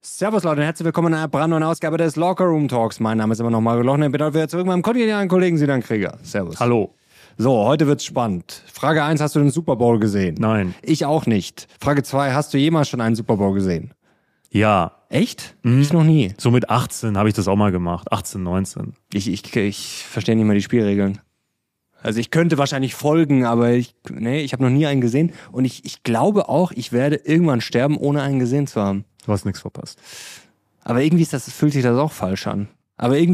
Servus Leute und herzlich willkommen in einer brandneuen Ausgabe des Locker Room Talks. Mein Name ist immer noch Mario Lochner. Ich bin heute wieder zurück mit meinem kongenialen Kollegen Sinan Krieger. Servus. Hallo. So, heute wird's spannend. Frage 1, hast du den Super Bowl gesehen? Nein. Ich auch nicht. Frage 2, hast du jemals schon einen Super Bowl gesehen? Ja. Echt? Ich noch nie. So mit 18 habe ich das auch mal gemacht. 18, 19. Ich verstehe nicht mehr die Spielregeln. Also ich könnte wahrscheinlich folgen, aber ich habe noch nie einen gesehen. Und ich glaube auch, ich werde irgendwann sterben, ohne einen gesehen zu haben. Du hast nichts verpasst. Aber irgendwie fühlt sich das auch falsch an. Wenn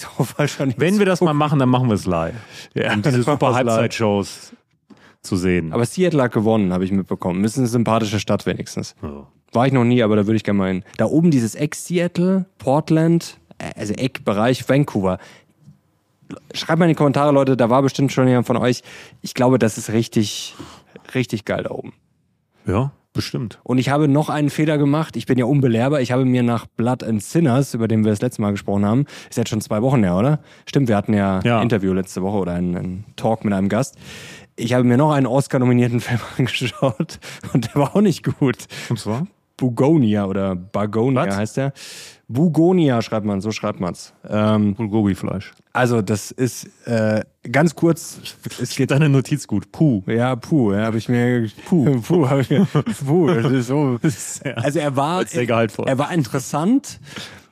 wir das mal machen, dann machen wir es live. Ja, um diese super Halbzeitshows zu sehen. Aber Seattle hat gewonnen, habe ich mitbekommen. Ist eine sympathische Stadt wenigstens. Ja. War ich noch nie, aber da würde ich gerne mal hin. Da oben dieses Eck Seattle, Portland, also Eckbereich Vancouver. Schreibt mal in die Kommentare, Leute, da war bestimmt schon jemand von euch. Ich glaube, das ist richtig, richtig geil da oben. Ja, bestimmt. Und ich habe noch einen Fehler gemacht. Ich bin ja unbelehrbar. Ich habe mir nach Blood and Sinners, über den wir das letzte Mal gesprochen haben, ist jetzt schon 2 Wochen her, oder? Stimmt, wir hatten ja ein Interview letzte Woche oder einen Talk mit einem Gast. Ich habe mir noch einen Oscar-nominierten Film angeschaut und der war auch nicht gut. Und zwar? Bugonia oder Bagonia heißt der. Bugonia schreibt man, so schreibt man's. Bulgogi-Fleisch. Also das ist ganz kurz. Es geht deine Notiz gut. Puh. Ja, Puh. Ja, habe ich mir. Puh. Das ist so. Also er war interessant.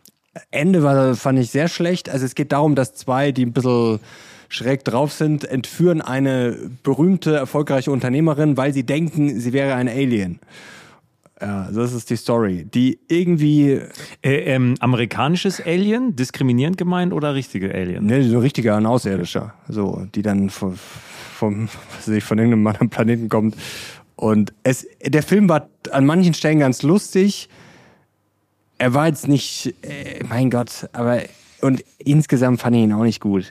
Ende fand ich sehr schlecht. Also es geht darum, dass 2, die ein bisschen schräg drauf sind, entführen eine berühmte, erfolgreiche Unternehmerin, weil sie denken, sie wäre ein Alien. Ja, das ist die Story. Die irgendwie... amerikanisches Alien? Diskriminierend gemeint oder richtige Alien? Ne, so richtiger, ein Außerirdischer. So, die dann von irgendeinem anderen Planeten kommt. Und der Film war an manchen Stellen ganz lustig. Er war jetzt nicht, mein Gott, und insgesamt fand ich ihn auch nicht gut.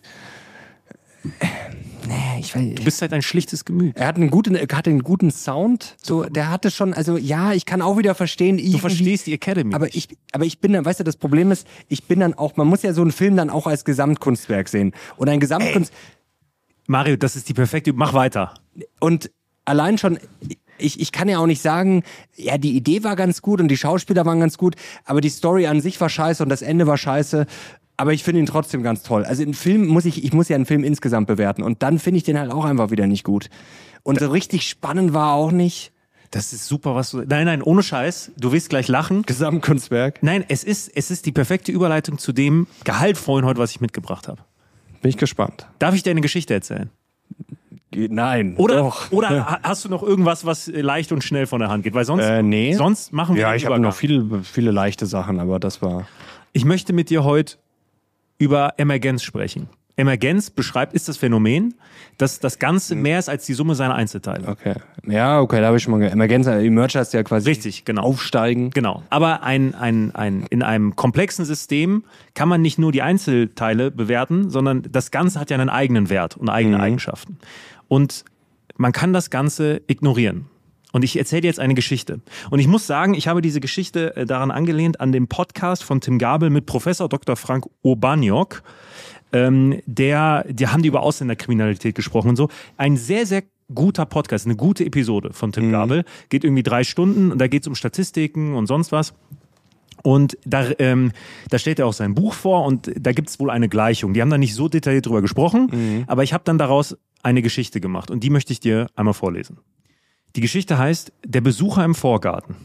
Du bist halt ein schlichtes Gemüt. Er hatte einen guten Sound. So, der hatte schon, also ja, ich kann auch wieder verstehen. Du verstehst die Academy. Aber ich bin dann, weißt du, das Problem ist, ich bin dann auch, man muss ja so einen Film dann auch als Gesamtkunstwerk sehen. Und ein Gesamtkunstwerk. Mario, das ist die perfekte, mach weiter. Und allein schon, ich kann ja auch nicht sagen, ja, die Idee war ganz gut und die Schauspieler waren ganz gut, aber die Story an sich war scheiße und das Ende war scheiße. Aber ich finde ihn trotzdem ganz toll. Also einen Film ich muss ja einen Film insgesamt bewerten. Und dann finde ich den halt auch einfach wieder nicht gut. Und so richtig spannend war auch nicht. Das ist super, was du... Nein, ohne Scheiß. Du wirst gleich lachen. Gesamtkunstwerk. Nein, es ist die perfekte Überleitung zu dem Gehaltvollen heute, was ich mitgebracht habe. Bin ich gespannt. Darf ich dir eine Geschichte erzählen? Nein. Oder hast du noch irgendwas, was leicht und schnell von der Hand geht? Weil sonst, nee. Sonst machen wir... Ja, ich habe noch viele leichte Sachen, aber das war... Ich möchte mit dir heute über Emergenz sprechen. Emergenz ist das Phänomen, dass das Ganze mehr ist als die Summe seiner Einzelteile. Okay. Ja, okay, da habe ich schon mal Emergenz, Emerge heißt ja quasi richtig, genau. Aufsteigen. Genau. Aber in einem komplexen System kann man nicht nur die Einzelteile bewerten, sondern das Ganze hat ja einen eigenen Wert und eigene Eigenschaften. Und man kann das Ganze ignorieren. Und ich erzähle dir jetzt eine Geschichte. Und ich muss sagen, ich habe diese Geschichte daran angelehnt an den Podcast von Tim Gabel mit Professor Dr. Frank Urbaniak. Die haben die über Ausländerkriminalität gesprochen und so. Ein sehr, sehr guter Podcast, eine gute Episode von Tim Gabel. Geht irgendwie 3 Stunden und da geht es um Statistiken und sonst was. Und da stellt er auch sein Buch vor und da gibt es wohl eine Gleichung. Die haben da nicht so detailliert drüber gesprochen, aber ich habe dann daraus eine Geschichte gemacht und die möchte ich dir einmal vorlesen. Die Geschichte heißt Der Besucher im Vorgarten.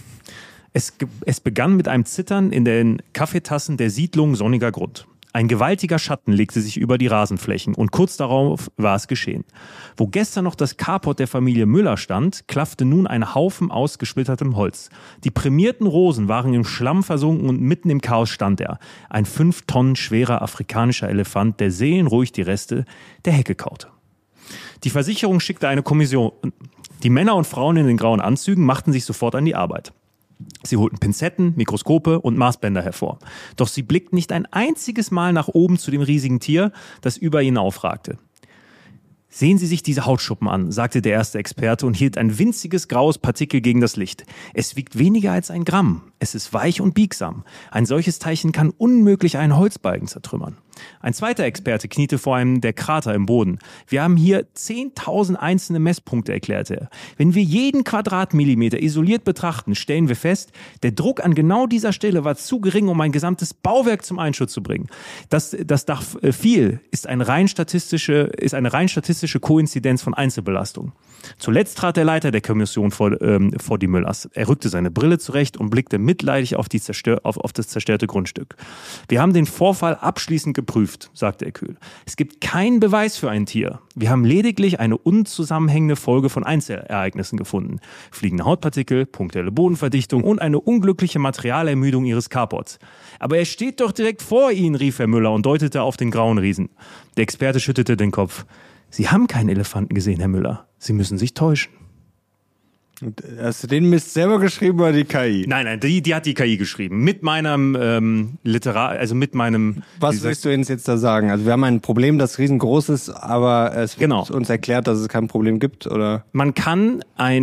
Es begann mit einem Zittern in den Kaffeetassen der Siedlung Sonniger Grund. Ein gewaltiger Schatten legte sich über die Rasenflächen und kurz darauf war es geschehen. Wo gestern noch das Carport der Familie Müller stand, klaffte nun ein Haufen aus gesplittertem Holz. Die prämierten Rosen waren im Schlamm versunken und mitten im Chaos stand er. Ein 5 Tonnen schwerer afrikanischer Elefant, der seelenruhig die Reste der Hecke kaute. Die Versicherung schickte eine Kommission. Die Männer und Frauen in den grauen Anzügen machten sich sofort an die Arbeit. Sie holten Pinzetten, Mikroskope und Maßbänder hervor. Doch sie blickten nicht ein einziges Mal nach oben zu dem riesigen Tier, das über ihnen aufragte. Sehen Sie sich diese Hautschuppen an, sagte der erste Experte und hielt ein winziges graues Partikel gegen das Licht. Es wiegt weniger als 1 Gramm. Es ist weich und biegsam. Ein solches Teilchen kann unmöglich einen Holzbalken zertrümmern. Ein zweiter Experte kniete vor einem der Krater im Boden. Wir haben hier 10.000 einzelne Messpunkte, erklärte er. Wenn wir jeden Quadratmillimeter isoliert betrachten, stellen wir fest, der Druck an genau dieser Stelle war zu gering, um ein gesamtes Bauwerk zum Einsturz zu bringen. Das Dach fiel, ist eine rein statistische Koinzidenz von Einzelbelastungen. Zuletzt trat der Leiter der Kommission vor die Müllers. Er rückte seine Brille zurecht und blickte mitleidig auf das zerstörte Grundstück. Wir haben den Vorfall abschließend geprüft, sagte er kühl. Es gibt keinen Beweis für ein Tier. Wir haben lediglich eine unzusammenhängende Folge von Einzelereignissen gefunden. Fliegende Hautpartikel, punktuelle Bodenverdichtung und eine unglückliche Materialermüdung ihres Carports. Aber er steht doch direkt vor Ihnen, rief Herr Müller und deutete auf den grauen Riesen. Der Experte schüttelte den Kopf. Sie haben keinen Elefanten gesehen, Herr Müller. Sie müssen sich täuschen. Hast du den Mist selber geschrieben oder die KI? Nein, die hat die KI geschrieben. Mit meinem mit meinem... Was willst du uns jetzt da sagen? Also wir haben ein Problem, das riesengroß ist, aber es wird uns erklärt, dass es kein Problem gibt, oder? Man kann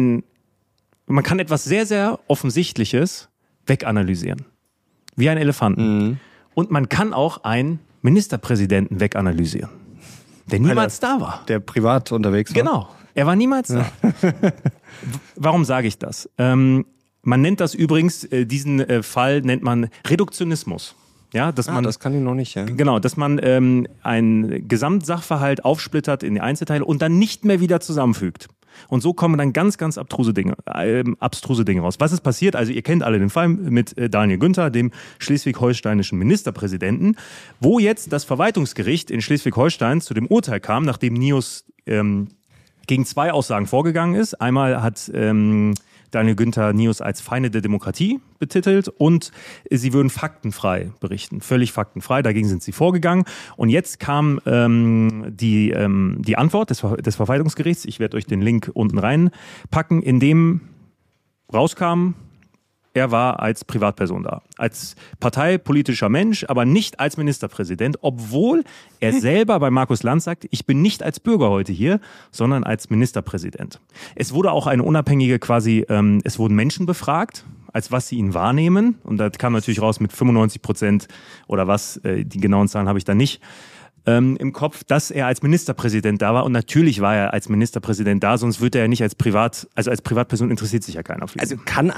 etwas sehr, sehr Offensichtliches weganalysieren. Wie ein Elefanten. Mhm. Und man kann auch einen Ministerpräsidenten weganalysieren. Der niemals da war. Der privat unterwegs war. Genau. Er war niemals da. Warum sage ich das? Man nennt das übrigens, diesen Fall nennt man Reduktionismus. Ja, das kann ich noch nicht. Ja. Genau, dass man einen Gesamtsachverhalt aufsplittert in die Einzelteile und dann nicht mehr wieder zusammenfügt. Und so kommen dann ganz, ganz abstruse Dinge raus. Was ist passiert? Also ihr kennt alle den Fall mit Daniel Günther, dem schleswig-holsteinischen Ministerpräsidenten, wo jetzt das Verwaltungsgericht in Schleswig-Holstein zu dem Urteil kam, nachdem NIOS gegen zwei Aussagen vorgegangen ist. Einmal hat Daniel Günther NIOS als Feinde der Demokratie betitelt und sie würden faktenfrei berichten. Völlig faktenfrei, dagegen sind sie vorgegangen. Und jetzt kam die Antwort des Verwaltungsgerichts, ich werde euch den Link unten reinpacken, in dem rauskam, er war als Privatperson da, als parteipolitischer Mensch, aber nicht als Ministerpräsident, obwohl er selber bei Markus Lanz sagt, ich bin nicht als Bürger heute hier, sondern als Ministerpräsident. Es wurde auch eine unabhängige es wurden Menschen befragt, als was sie ihn wahrnehmen. Und da kam natürlich raus mit 95% oder was, die genauen Zahlen habe ich da nicht im Kopf, dass er als Ministerpräsident da war. Und natürlich war er als Ministerpräsident da, sonst wird er ja nicht als Privatperson interessiert sich ja keiner für ihn. Also kann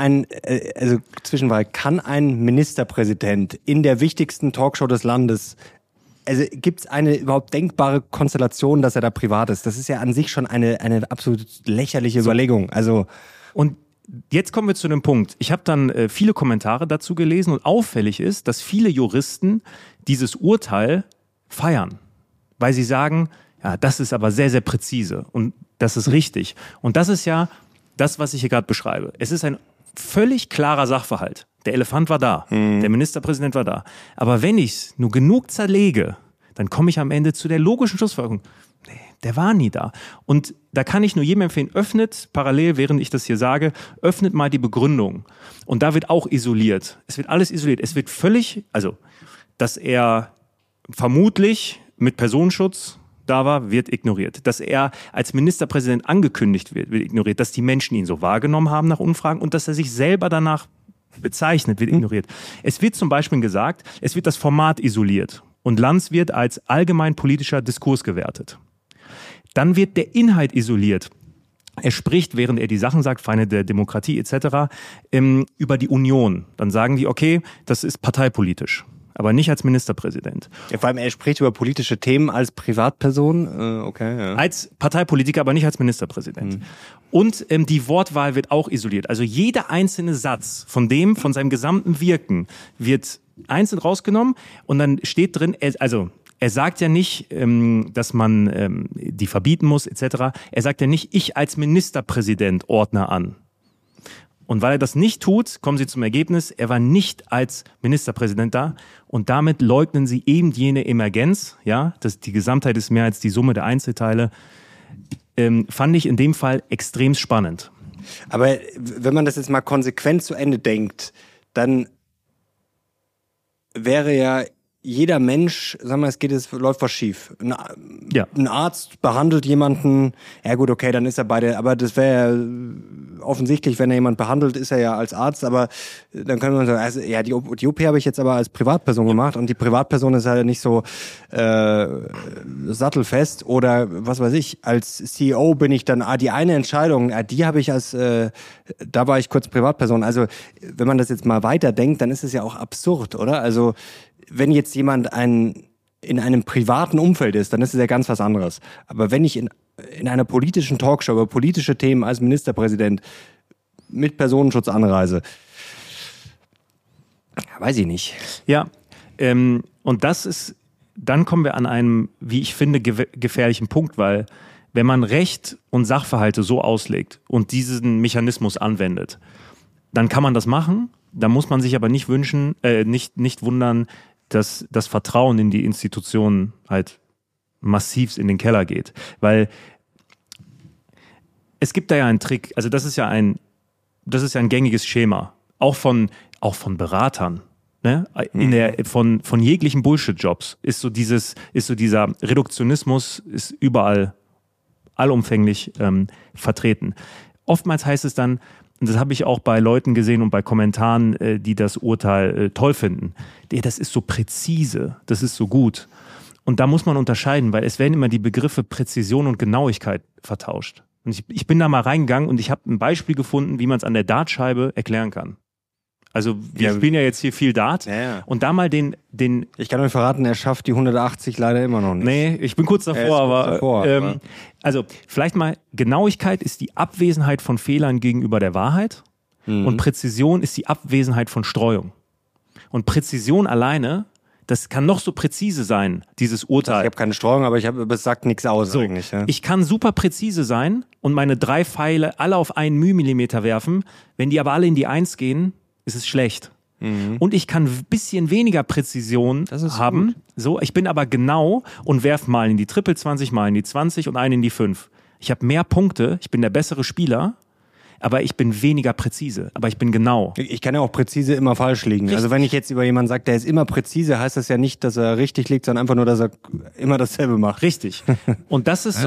ein Ministerpräsident in der wichtigsten Talkshow des Landes, also gibt es eine überhaupt denkbare Konstellation, dass er da privat ist? Das ist ja an sich schon eine absolut lächerliche Überlegung. Also und jetzt kommen wir zu dem Punkt. Ich habe dann viele Kommentare dazu gelesen und auffällig ist, dass viele Juristen dieses Urteil feiern, weil sie sagen, ja, das ist aber sehr, sehr präzise und das ist richtig. Und das ist ja das, was ich hier gerade beschreibe. Es ist ein völlig klarer Sachverhalt. Der Elefant war da, der Ministerpräsident war da. Aber wenn ich es nur genug zerlege, dann komme ich am Ende zu der logischen Schlussfolgerung, nee, der war nie da. Und da kann ich nur jedem empfehlen, öffnet parallel, während ich das hier sage, öffnet mal die Begründung. Und da wird auch isoliert. Es wird alles isoliert. Es wird völlig, also, dass er vermutlich mit Personenschutz da war, wird ignoriert. Dass er als Ministerpräsident angekündigt wird ignoriert. Dass die Menschen ihn so wahrgenommen haben nach Umfragen und dass er sich selber danach bezeichnet, wird ignoriert. Es wird zum Beispiel gesagt, es wird das Format isoliert und Lanz wird als allgemein politischer Diskurs gewertet. Dann wird der Inhalt isoliert. Er spricht, während er die Sachen sagt, Feinde der Demokratie etc., über die Union. Dann sagen die, okay, das ist parteipolitisch. Aber nicht als Ministerpräsident. Ja, vor allem, er spricht über politische Themen als Privatperson. Okay, ja. Als Parteipolitiker, aber nicht als Ministerpräsident. Und die Wortwahl wird auch isoliert. Also jeder einzelne Satz von seinem gesamten Wirken wird einzeln rausgenommen und dann steht drin, er sagt ja nicht, dass man die verbieten muss etc. Er sagt ja nicht, ich als Ministerpräsident ordne an. Und weil er das nicht tut, kommen sie zum Ergebnis, er war nicht als Ministerpräsident da und damit leugnen sie eben jene Emergenz, ja, dass die Gesamtheit ist mehr als die Summe der Einzelteile, fand ich in dem Fall extrem spannend. Aber wenn man das jetzt mal konsequent zu Ende denkt, dann wäre ja jeder Mensch, sag mal, läuft was schief. Ein Arzt behandelt jemanden, ja gut, okay, dann ist er aber das wäre ja offensichtlich, wenn er jemand behandelt, ist er ja als Arzt, aber dann können wir sagen, also, ja, die OP habe ich jetzt aber als Privatperson gemacht und die Privatperson ist halt nicht so sattelfest oder was weiß ich, als CEO bin ich dann, die eine Entscheidung, die habe ich da war ich kurz Privatperson. Also, wenn man das jetzt mal weiterdenkt, dann ist es ja auch absurd, oder? Also, wenn jetzt jemand in einem privaten Umfeld ist, dann ist es ja ganz was anderes. Aber wenn ich in einer politischen Talkshow über politische Themen als Ministerpräsident mit Personenschutz anreise, weiß ich nicht. Ja, und dann kommen wir an einem, wie ich finde, gefährlichen Punkt, weil wenn man Recht und Sachverhalte so auslegt und diesen Mechanismus anwendet, dann kann man das machen, da muss man sich aber nicht wundern, dass das Vertrauen in die Institutionen halt massiv in den Keller geht. Weil es gibt da ja einen Trick, also das ist ja ein gängiges Schema, auch von Beratern, ne? Von jeglichen Bullshit-Jobs ist so dieser Reduktionismus ist überall allumfänglich vertreten. Oftmals heißt es dann, und das habe ich auch bei Leuten gesehen und bei Kommentaren, die das Urteil toll finden. Das ist so präzise, das ist so gut. Und da muss man unterscheiden, weil es werden immer die Begriffe Präzision und Genauigkeit vertauscht. Und ich bin da mal reingegangen und ich habe ein Beispiel gefunden, wie man es an der Dartscheibe erklären kann. Also wir spielen ja jetzt hier viel Dart und da mal den... Ich kann euch verraten, er schafft die 180 leider immer noch nicht. Nee, ich bin kurz davor, also vielleicht mal, Genauigkeit ist die Abwesenheit von Fehlern gegenüber der Wahrheit und Präzision ist die Abwesenheit von Streuung. Und Präzision alleine, das kann noch so präzise sein, dieses Urteil. Ich habe keine Streuung, aber es sagt nichts aus eigentlich. Ja? Ich kann super präzise sein und meine 3 Pfeile alle auf 1 μm werfen, wenn die aber alle in die 1 gehen, ist es schlecht. Und ich kann ein bisschen weniger Präzision haben. Gut. So, ich bin aber genau und werfe mal in die Triple 20, mal in die 20 und einen in die 5. Ich habe mehr Punkte, ich bin der bessere Spieler, aber ich bin weniger präzise. Aber ich bin genau. Ich kann ja auch präzise immer falsch liegen. Richtig. Also wenn ich jetzt über jemanden sage, der ist immer präzise, heißt das ja nicht, dass er richtig liegt, sondern einfach nur, dass er immer dasselbe macht. Richtig. Und das ist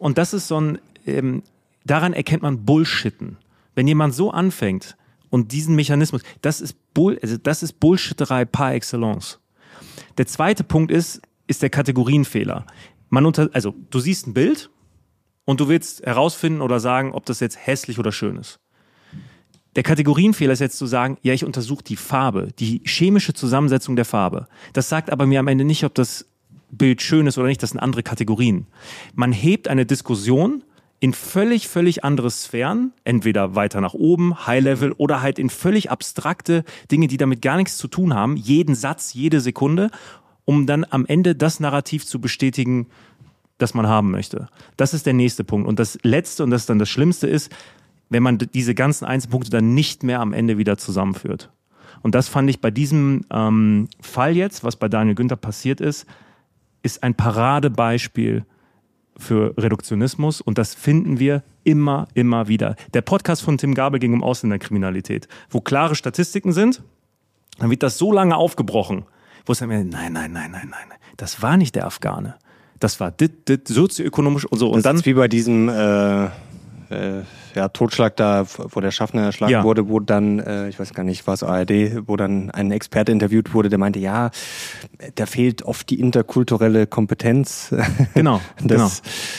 daran erkennt man Bullshitten. Wenn jemand so anfängt, und diesen Mechanismus, das ist Bullshitterei par excellence. Der zweite Punkt ist der Kategorienfehler. Du siehst ein Bild und du willst herausfinden oder sagen, ob das jetzt hässlich oder schön ist. Der Kategorienfehler ist jetzt zu sagen, ja, ich untersuche die Farbe, die chemische Zusammensetzung der Farbe. Das sagt aber mir am Ende nicht, ob das Bild schön ist oder nicht, das sind andere Kategorien. Man hebt eine Diskussion in völlig, völlig andere Sphären, entweder weiter nach oben, High-Level oder halt in völlig abstrakte Dinge, die damit gar nichts zu tun haben, jeden Satz, jede Sekunde, um dann am Ende das Narrativ zu bestätigen, das man haben möchte. Das ist der nächste Punkt. Und das Letzte, und das ist dann das Schlimmste, ist, wenn man diese ganzen Einzelpunkte dann nicht mehr am Ende wieder zusammenführt. Und das fand ich bei diesem Fall jetzt, was bei Daniel Günther passiert ist ein Paradebeispiel für Reduktionismus und das finden wir immer, immer wieder. Der Podcast von Tim Gabel ging um Ausländerkriminalität, wo klare Statistiken sind, dann wird das so lange aufgebrochen, wo es dann nein, das war nicht der Afghane, das war sozioökonomisch und so. Und dann ist wie bei diesem Totschlag da, wo der Schaffner erschlagen wurde, wo dann, ich weiß gar nicht, was ARD, wo dann ein Experte interviewt wurde, der meinte, ja, da fehlt oft die interkulturelle Kompetenz. Genau, das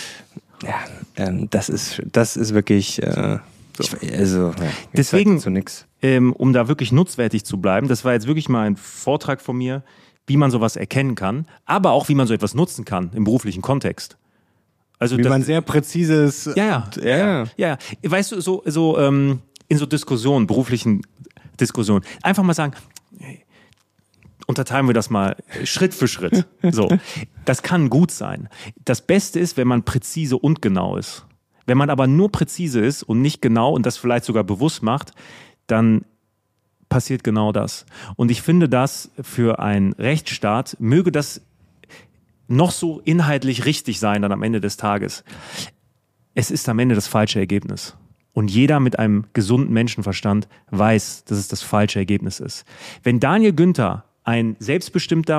ist wirklich, deswegen, um da wirklich nutzwertig zu bleiben, das war jetzt wirklich mal ein Vortrag von mir, wie man sowas erkennen kann, aber auch wie man so etwas nutzen kann im beruflichen Kontext. Also wie man sehr präzises... Ja. Weißt du, in so Diskussionen, beruflichen Diskussionen, einfach mal sagen, unterteilen wir das mal Schritt für Schritt. So, das kann gut sein. Das Beste ist, wenn man präzise und genau ist. Wenn man aber nur präzise ist und nicht genau und das vielleicht sogar bewusst macht, dann passiert genau das. Und ich finde das für einen Rechtsstaat, möge das noch so inhaltlich richtig sein dann am Ende des Tages. Es ist am Ende das falsche Ergebnis. Und jeder mit einem gesunden Menschenverstand weiß, dass es das falsche Ergebnis ist. Wenn Daniel Günther ein selbstbestimmter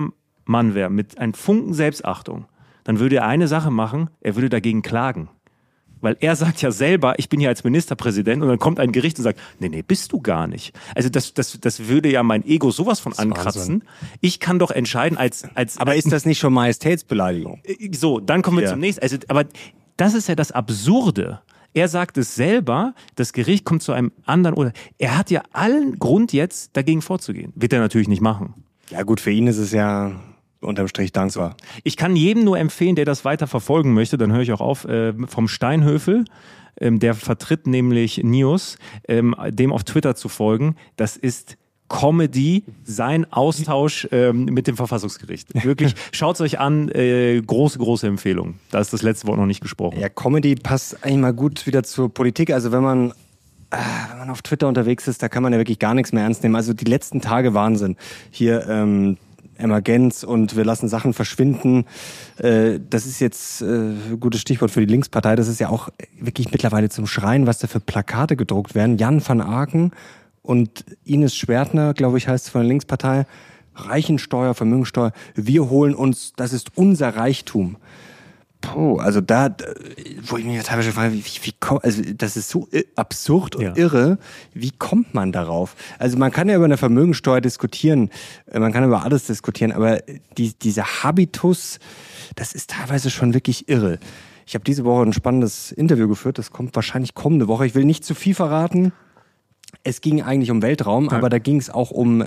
Mann wäre, mit einem Funken Selbstachtung, dann würde er eine Sache machen, er würde dagegen klagen. Weil er sagt ja selber, ich bin hier als Ministerpräsident und dann kommt ein Gericht und sagt, nee, bist du gar nicht. Also das würde ja mein Ego sowas von ankratzen. Ich kann doch entscheiden Aber ist das nicht schon Majestätsbeleidigung? So, dann kommen wir zum nächsten. Also, aber das ist ja das Absurde. Er sagt es selber, das Gericht kommt zu einem anderen Urteil. Er hat ja allen Grund jetzt dagegen vorzugehen. Wird er natürlich nicht machen. Ja gut, für ihn ist es ja unterm Strich dankbar. Ich kann jedem nur empfehlen, der das weiter verfolgen möchte, dann höre ich auch auf, vom Steinhöfel, der vertritt nämlich News, dem auf Twitter zu folgen. Das ist Comedy, sein Austausch mit dem Verfassungsgericht. Wirklich, schaut es euch an, große Empfehlung. Da ist das letzte Wort noch nicht gesprochen. Ja, Comedy passt eigentlich mal gut wieder zur Politik. Also wenn man auf Twitter unterwegs ist, da kann man ja wirklich gar nichts mehr ernst nehmen. Also die letzten Tage Wahnsinn. Hier Emergenz und wir lassen Sachen verschwinden. Das ist jetzt ein gutes Stichwort für die Linkspartei. Das ist ja auch wirklich mittlerweile zum Schreien, was da für Plakate gedruckt werden. Jan van Aken und Ines Schwertner, glaube ich, heißt es von der Linkspartei. Reichensteuer, Vermögensteuer. Wir holen uns, das ist unser Reichtum. Puh, also da, wo ich mich teilweise frage, also das ist so absurd und irre, wie kommt man darauf? Also man kann ja über eine Vermögensteuer diskutieren, man kann über alles diskutieren, aber dieser Habitus, das ist teilweise schon wirklich irre. Ich habe diese Woche ein spannendes Interview geführt, das kommt wahrscheinlich kommende Woche. Ich will nicht zu viel verraten. Es ging eigentlich um Weltraum, aber da ging es auch um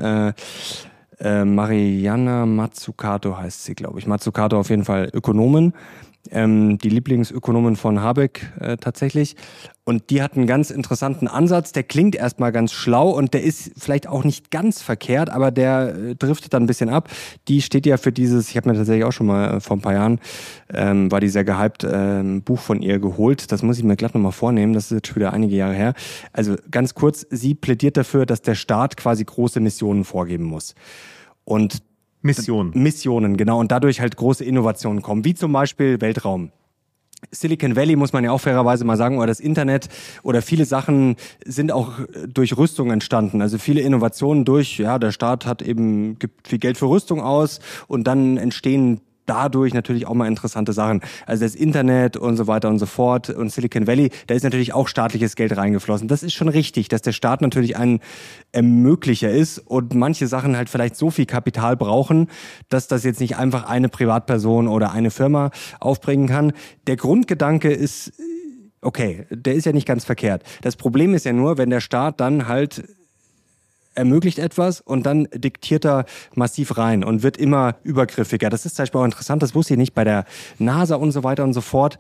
Mariana Mazzucato heißt sie, glaube ich. Mazzucato auf jeden Fall Ökonomin. Die Lieblingsökonomin von Habeck tatsächlich. Und die hat einen ganz interessanten Ansatz. Der klingt erstmal ganz schlau und der ist vielleicht auch nicht ganz verkehrt, aber der driftet dann ein bisschen ab. Die steht ja für dieses, ich habe mir tatsächlich auch schon mal vor ein paar Jahren, war die sehr gehypt, Buch von ihr geholt. Das muss ich mir glatt nochmal vornehmen, das ist jetzt schon wieder einige Jahre her. Also ganz kurz, sie plädiert dafür, dass der Staat quasi große Missionen vorgeben muss. Und Missionen, genau. Und dadurch halt große Innovationen kommen, wie zum Beispiel Weltraum. Silicon Valley, muss man ja auch fairerweise mal sagen, oder das Internet oder viele Sachen sind auch durch Rüstung entstanden. Also viele Innovationen durch, der Staat gibt viel Geld für Rüstung aus und dann entstehen dadurch natürlich auch mal interessante Sachen. Also das Internet und so weiter und so fort und Silicon Valley, da ist natürlich auch staatliches Geld reingeflossen. Das ist schon richtig, dass der Staat natürlich ein Ermöglicher ist und manche Sachen halt vielleicht so viel Kapital brauchen, dass das jetzt nicht einfach eine Privatperson oder eine Firma aufbringen kann. Der Grundgedanke ist, okay, der ist ja nicht ganz verkehrt. Das Problem ist ja nur, wenn der Staat dann halt ermöglicht etwas und dann diktiert er massiv rein und wird immer übergriffiger. Das ist zum Beispiel auch interessant, das wusste ich nicht, bei der NASA und so weiter und so fort.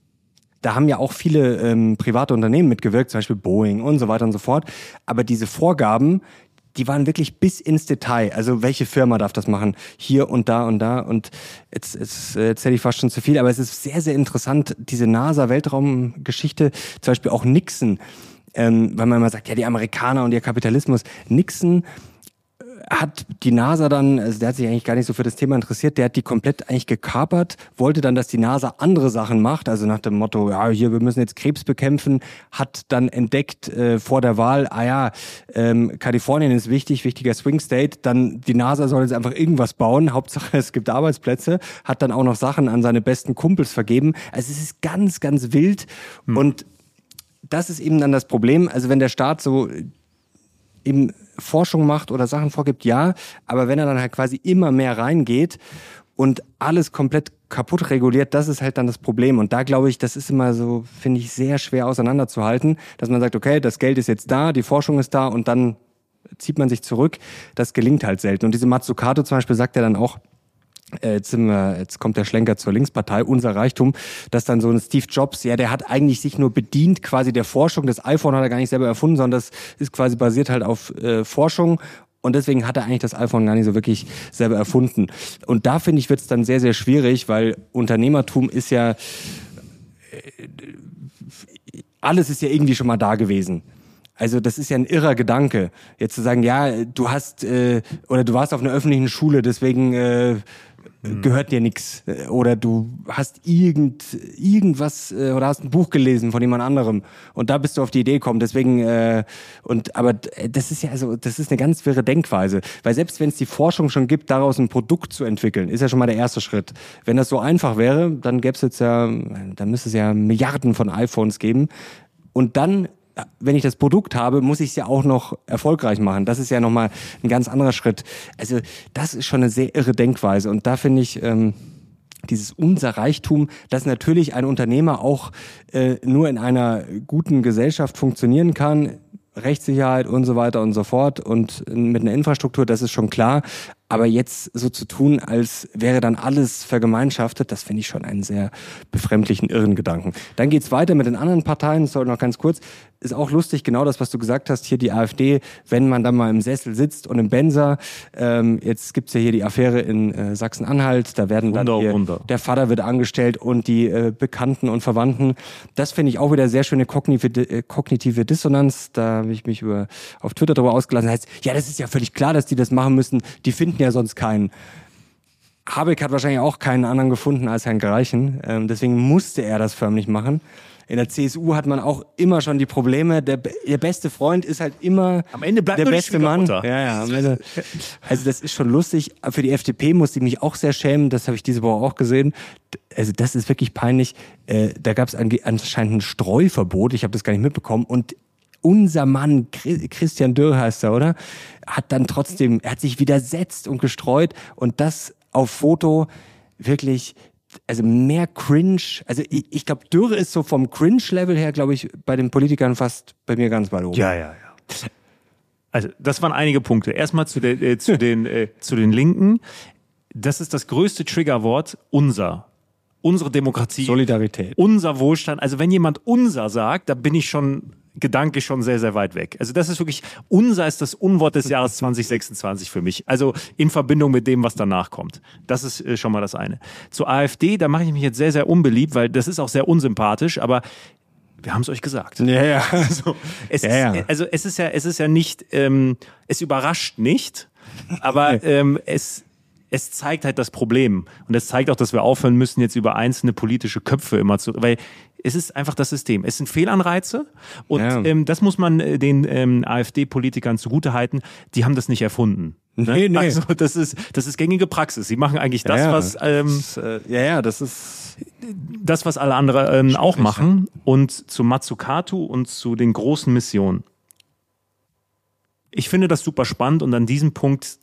Da haben ja auch viele private Unternehmen mitgewirkt, zum Beispiel Boeing und so weiter und so fort. Aber diese Vorgaben, die waren wirklich bis ins Detail. Also welche Firma darf das machen? Hier und da und da. Und jetzt erzähle ich fast schon zu viel, aber es ist sehr, sehr interessant, diese NASA-Weltraumgeschichte, zum Beispiel auch Nixon. Weil man immer sagt, ja, die Amerikaner und ihr Kapitalismus. Nixon hat die NASA dann, also der hat sich eigentlich gar nicht so für das Thema interessiert, der hat die komplett eigentlich gekapert, wollte dann, dass die NASA andere Sachen macht, also nach dem Motto, ja, hier, wir müssen jetzt Krebs bekämpfen, hat dann entdeckt vor der Wahl, Kalifornien ist wichtiger Swing State, dann die NASA soll jetzt einfach irgendwas bauen, Hauptsache es gibt Arbeitsplätze, hat dann auch noch Sachen an seine besten Kumpels vergeben, also es ist ganz, ganz wild und das ist eben dann das Problem, also wenn der Staat so eben Forschung macht oder Sachen vorgibt, ja, aber wenn er dann halt quasi immer mehr reingeht und alles komplett kaputt reguliert, das ist halt dann das Problem. Und da glaube ich, das ist immer so, finde ich, sehr schwer auseinanderzuhalten, dass man sagt, okay, das Geld ist jetzt da, die Forschung ist da und dann zieht man sich zurück. Das gelingt halt selten. Und diese Mazzucato zum Beispiel sagt ja dann auch, jetzt kommt der Schlenker zur Linkspartei, unser Reichtum, dass dann so ein Steve Jobs, ja, der hat eigentlich sich nur bedient quasi der Forschung, das iPhone hat er gar nicht selber erfunden, sondern das ist quasi basiert halt auf Forschung und deswegen hat er eigentlich das iPhone gar nicht so wirklich selber erfunden. Und da finde ich, wird es dann sehr, sehr schwierig, weil Unternehmertum ist ja, alles ist ja irgendwie schon mal da gewesen. Also das ist ja ein irrer Gedanke, jetzt zu sagen, ja, du warst auf einer öffentlichen Schule, deswegen gehört dir nichts. Oder du hast irgendwas oder hast ein Buch gelesen von jemand anderem und da bist du auf die Idee gekommen. Deswegen, aber das ist ja das ist eine ganz wirre Denkweise. Weil selbst wenn es die Forschung schon gibt, daraus ein Produkt zu entwickeln, ist ja schon mal der erste Schritt. Wenn das so einfach wäre, dann dann müsste es ja Milliarden von iPhones geben. Und dann, wenn ich das Produkt habe, muss ich es ja auch noch erfolgreich machen. Das ist ja nochmal ein ganz anderer Schritt. Also das ist schon eine sehr irre Denkweise. Und da finde ich dieses unser Reichtum, dass natürlich ein Unternehmer auch nur in einer guten Gesellschaft funktionieren kann, Rechtssicherheit und so weiter und so fort und mit einer Infrastruktur, das ist schon klar. Aber jetzt so zu tun, als wäre dann alles vergemeinschaftet, das finde ich schon einen sehr befremdlichen, irren Gedanken. Dann geht's weiter mit den anderen Parteien, sorry, noch ganz kurz. Ist auch lustig, genau das, was du gesagt hast, hier die AfD, wenn man dann mal im Sessel sitzt und im Benzer, jetzt gibt's ja hier die Affäre in Sachsen-Anhalt, da werden dann der Vater wird angestellt und die Bekannten und Verwandten. Das finde ich auch wieder sehr schöne kognitive Dissonanz. Da habe ich mich auf Twitter darüber ausgelassen. Das heißt, ja, das ist ja völlig klar, dass die das machen müssen. Die finden ja sonst keinen. Habeck hat wahrscheinlich auch keinen anderen gefunden als Herrn Greichen. Deswegen musste er das förmlich machen. In der CSU hat man auch immer schon die Probleme. Der beste Freund ist halt immer am Ende bleibt der beste Mann. Ja, am Ende. Also das ist schon lustig. Für die FDP musste ich mich auch sehr schämen. Das habe ich diese Woche auch gesehen. Also das ist wirklich peinlich. Da gab es anscheinend ein Streuverbot. Ich habe das gar nicht mitbekommen. Und unser Mann, Christian Dürr heißt er, oder? Er hat sich widersetzt und gestreut und das auf Foto wirklich, also mehr cringe. Also ich glaube, Dürr ist so vom Cringe-Level her, glaube ich, bei den Politikern fast bei mir ganz weit oben. Ja. Also das waren einige Punkte. Erstmal zu den Linken. Das ist das größte Triggerwort, unser. Unsere Demokratie. Solidarität. Unser Wohlstand. Also wenn jemand unser sagt, da bin ich schon gedanklich schon sehr, sehr weit weg. Also das ist wirklich, unser ist das Unwort des Jahres 2026 für mich. Also in Verbindung mit dem, was danach kommt. Das ist schon mal das eine. Zur AfD, da mache ich mich jetzt sehr, sehr unbeliebt, weil das ist auch sehr unsympathisch, aber wir haben es euch gesagt. Ja. Also es ist ja nicht, es überrascht nicht, aber es zeigt halt das Problem. Und es zeigt auch, dass wir aufhören müssen, jetzt über einzelne politische Köpfe immer weil es ist einfach das System. Es sind Fehlanreize und das muss man den AfD-Politikern zugutehalten. Die haben das nicht erfunden. Ne? Nee. Also das ist gängige Praxis. Sie machen eigentlich das, das ist das, was alle anderen auch machen. Und zu Mazzucato und zu den großen Missionen. Ich finde das super spannend und an diesem Punkt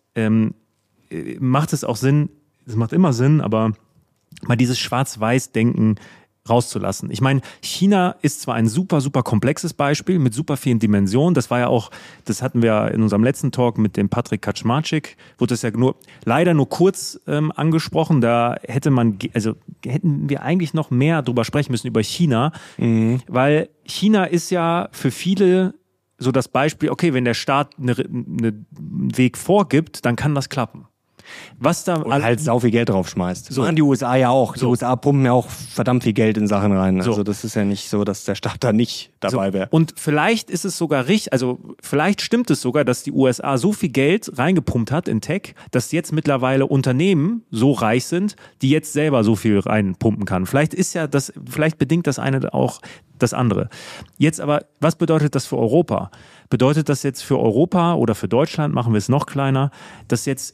macht es auch Sinn, es macht immer Sinn, aber mal dieses Schwarz-Weiß-Denken rauszulassen. Ich meine, China ist zwar ein super, super komplexes Beispiel mit super vielen Dimensionen. Das war ja auch, das hatten wir in unserem letzten Talk mit dem Patrick Kaczmarczyk, wurde das ja leider nur kurz angesprochen. Da hätten wir eigentlich noch mehr drüber sprechen müssen über China, weil China ist ja für viele so das Beispiel, okay, wenn der Staat einen Weg vorgibt, dann kann das klappen. Was da halt sau viel Geld draufschmeißt. So machen die USA ja auch. Die USA pumpen ja auch verdammt viel Geld in Sachen rein. Also das ist ja nicht so, dass der Staat da nicht dabei wäre. Und vielleicht ist es sogar vielleicht stimmt es sogar, dass die USA so viel Geld reingepumpt hat in Tech, dass jetzt mittlerweile Unternehmen so reich sind, die jetzt selber so viel reinpumpen kann. Vielleicht bedingt das eine auch das andere. Jetzt aber, was bedeutet das für Europa? Bedeutet das jetzt für Europa oder für Deutschland, machen wir es noch kleiner, dass jetzt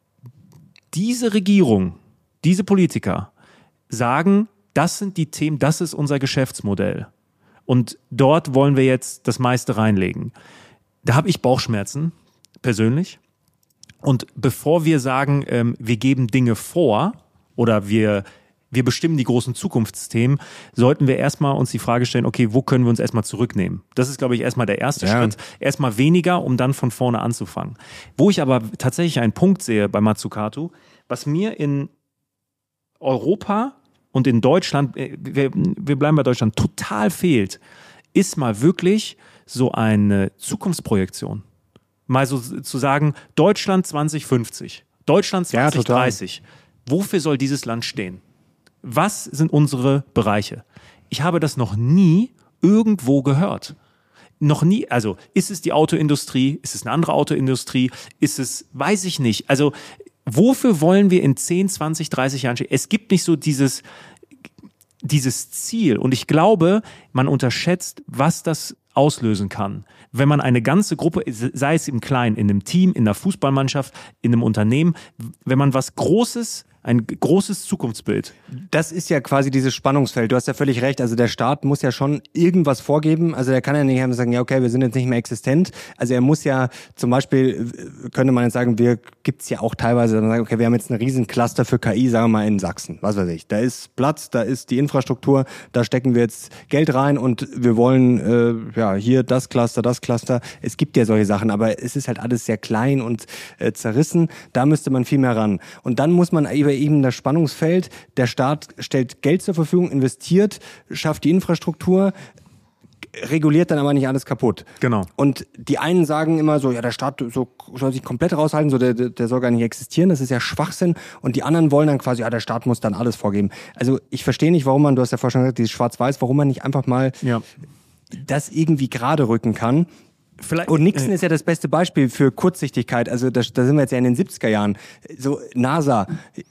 diese Regierung, diese Politiker sagen, das sind die Themen, das ist unser Geschäftsmodell. Und dort wollen wir jetzt das meiste reinlegen. Da habe ich Bauchschmerzen, persönlich. Und bevor wir sagen, wir geben Dinge vor oder wir bestimmen die großen Zukunftsthemen, sollten wir erstmal uns die Frage stellen, okay, wo können wir uns erstmal zurücknehmen? Das ist, glaube ich, erstmal der erste Schritt. Erstmal weniger, um dann von vorne anzufangen. Wo ich aber tatsächlich einen Punkt sehe bei Mazzucato, was mir in Europa und in Deutschland, wir bleiben bei Deutschland, total fehlt, ist mal wirklich so eine Zukunftsprojektion. Mal so zu sagen, Deutschland 2050, Deutschland 2030. Wofür soll dieses Land stehen? Was sind unsere Bereiche? Ich habe das noch nie irgendwo gehört. Noch nie, also ist es die Autoindustrie, ist es eine andere Autoindustrie, ist es, weiß ich nicht. Also wofür wollen wir in 10, 20, 30 Jahren stehen? Es gibt nicht so dieses Ziel. Und ich glaube, man unterschätzt, was das auslösen kann. Wenn man eine ganze Gruppe, sei es im Kleinen, in einem Team, in einer Fußballmannschaft, in einem Unternehmen, wenn man was Großes, ein großes Zukunftsbild. Das ist ja quasi dieses Spannungsfeld. Du hast ja völlig recht. Also der Staat muss ja schon irgendwas vorgeben. Also der kann ja nicht sagen, ja okay, wir sind jetzt nicht mehr existent. Also er muss ja zum Beispiel, könnte man jetzt sagen, gibt's ja auch teilweise, dann sagen, okay, wir haben jetzt einen riesen Cluster für KI, sagen wir mal in Sachsen. Was weiß ich. Da ist Platz, da ist die Infrastruktur, da stecken wir jetzt Geld rein und wir wollen hier das Cluster. Es gibt ja solche Sachen, aber es ist halt alles sehr klein und zerrissen. Da müsste man viel mehr ran. Und dann muss man eben das Spannungsfeld, der Staat stellt Geld zur Verfügung, investiert, schafft die Infrastruktur, reguliert dann aber nicht alles kaputt. Genau. Und die einen sagen immer so, ja, der Staat soll sich komplett raushalten, so der soll gar nicht existieren, das ist ja Schwachsinn. Und die anderen wollen dann quasi, ja, der Staat muss dann alles vorgeben. Also ich verstehe nicht, warum man, du hast ja vorhin schon gesagt, dieses Schwarz-Weiß, warum man nicht einfach mal das irgendwie gerade rücken kann. Und Nixon ist ja das beste Beispiel für Kurzsichtigkeit. Also da sind wir jetzt ja in den 70er Jahren. So NASA,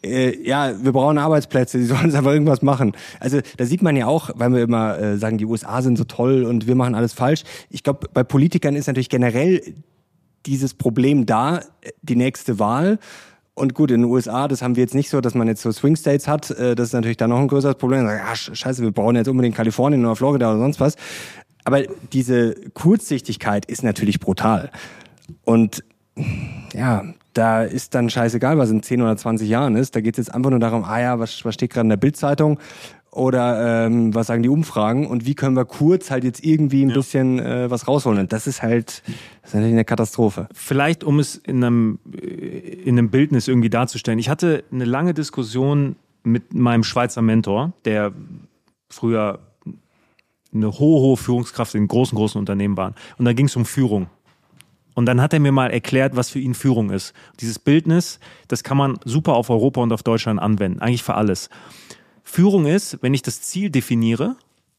wir brauchen Arbeitsplätze, die sollen aber irgendwas machen. Also da sieht man ja auch, weil wir immer sagen, die USA sind so toll und wir machen alles falsch. Ich glaube, bei Politikern ist natürlich generell dieses Problem da, die nächste Wahl. Und gut, in den USA, das haben wir jetzt nicht so, dass man jetzt so Swing States hat. Das ist natürlich dann noch ein größeres Problem. Ja, scheiße, wir brauchen jetzt unbedingt Kalifornien oder Florida oder sonst was. Aber diese Kurzsichtigkeit ist natürlich brutal. Und ja, da ist dann scheißegal, was in 10 oder 20 Jahren ist. Da geht es jetzt einfach nur darum, was steht gerade in der Bildzeitung oder was sagen die Umfragen und wie können wir kurz halt jetzt irgendwie ein bisschen was rausholen. Und das ist natürlich eine Katastrophe. Vielleicht, um es in einem Bildnis irgendwie darzustellen. Ich hatte eine lange Diskussion mit meinem Schweizer Mentor, der früher eine hohe Führungskraft in großen Unternehmen waren. Und da ging es um Führung. Und dann hat er mir mal erklärt, was für ihn Führung ist. Dieses Bildnis, das kann man super auf Europa und auf Deutschland anwenden. Eigentlich für alles. Führung ist, wenn ich das Ziel definiere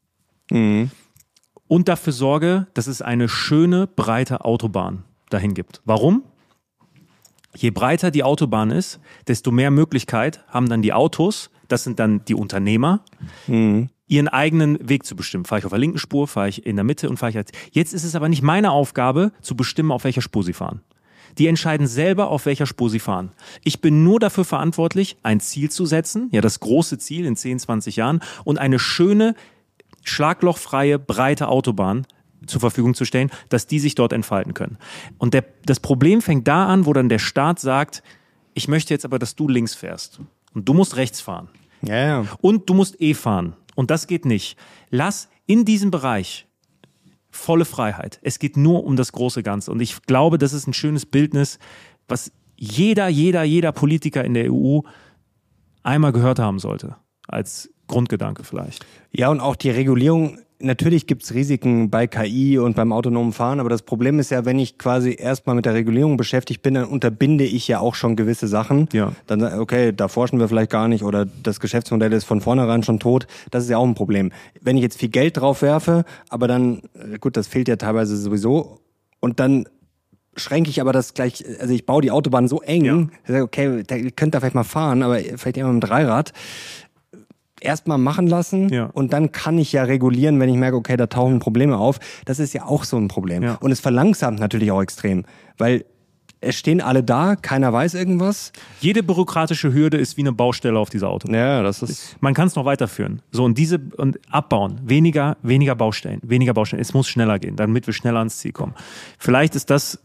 und dafür sorge, dass es eine schöne, breite Autobahn dahin gibt. Warum? Je breiter die Autobahn ist, desto mehr Möglichkeit haben dann die Autos, das sind dann die Unternehmer, ihren eigenen Weg zu bestimmen. Fahre ich auf der linken Spur, fahre ich in der Mitte und fahre ich jetzt ist es aber nicht meine Aufgabe, zu bestimmen, auf welcher Spur sie fahren. Die entscheiden selber, auf welcher Spur sie fahren. Ich bin nur dafür verantwortlich, ein Ziel zu setzen, ja das große Ziel in 10, 20 Jahren und eine schöne, schlaglochfreie, breite Autobahn zur Verfügung zu stellen, dass die sich dort entfalten können. Und das Problem fängt da an, wo dann der Staat sagt, ich möchte jetzt aber, dass du links fährst und du musst rechts fahren. Ja. Und du musst fahren. Und das geht nicht. Lass in diesem Bereich volle Freiheit. Es geht nur um das große Ganze. Und ich glaube, das ist ein schönes Bildnis, was jeder Politiker in der EU einmal gehört haben sollte. Als Grundgedanke vielleicht. Ja, und auch die Regulierung. Natürlich gibt's Risiken bei KI und beim autonomen Fahren, aber das Problem ist ja, wenn ich quasi erstmal mit der Regulierung beschäftigt bin, dann unterbinde ich ja auch schon gewisse Sachen. Ja. Dann, okay, da forschen wir vielleicht gar nicht oder das Geschäftsmodell ist von vornherein schon tot. Das ist ja auch ein Problem. Wenn ich jetzt viel Geld drauf werfe, aber dann, gut, das fehlt ja teilweise sowieso und dann schränke ich aber das gleich, also ich baue die Autobahn so eng, okay, ihr könnt da vielleicht mal fahren, aber vielleicht immer mit dem Dreirad. Erstmal machen lassen und dann kann ich ja regulieren, wenn ich merke, okay, da tauchen Probleme auf. Das ist ja auch so ein Problem. Ja. Und es verlangsamt natürlich auch extrem, weil es stehen alle da, keiner weiß irgendwas. Jede bürokratische Hürde ist wie eine Baustelle auf dieser Autobahn. Ja, das ist. Man kann es noch weiterführen. So, und abbauen. Weniger Baustellen. Es muss schneller gehen, damit wir schneller ans Ziel kommen. Vielleicht ist das,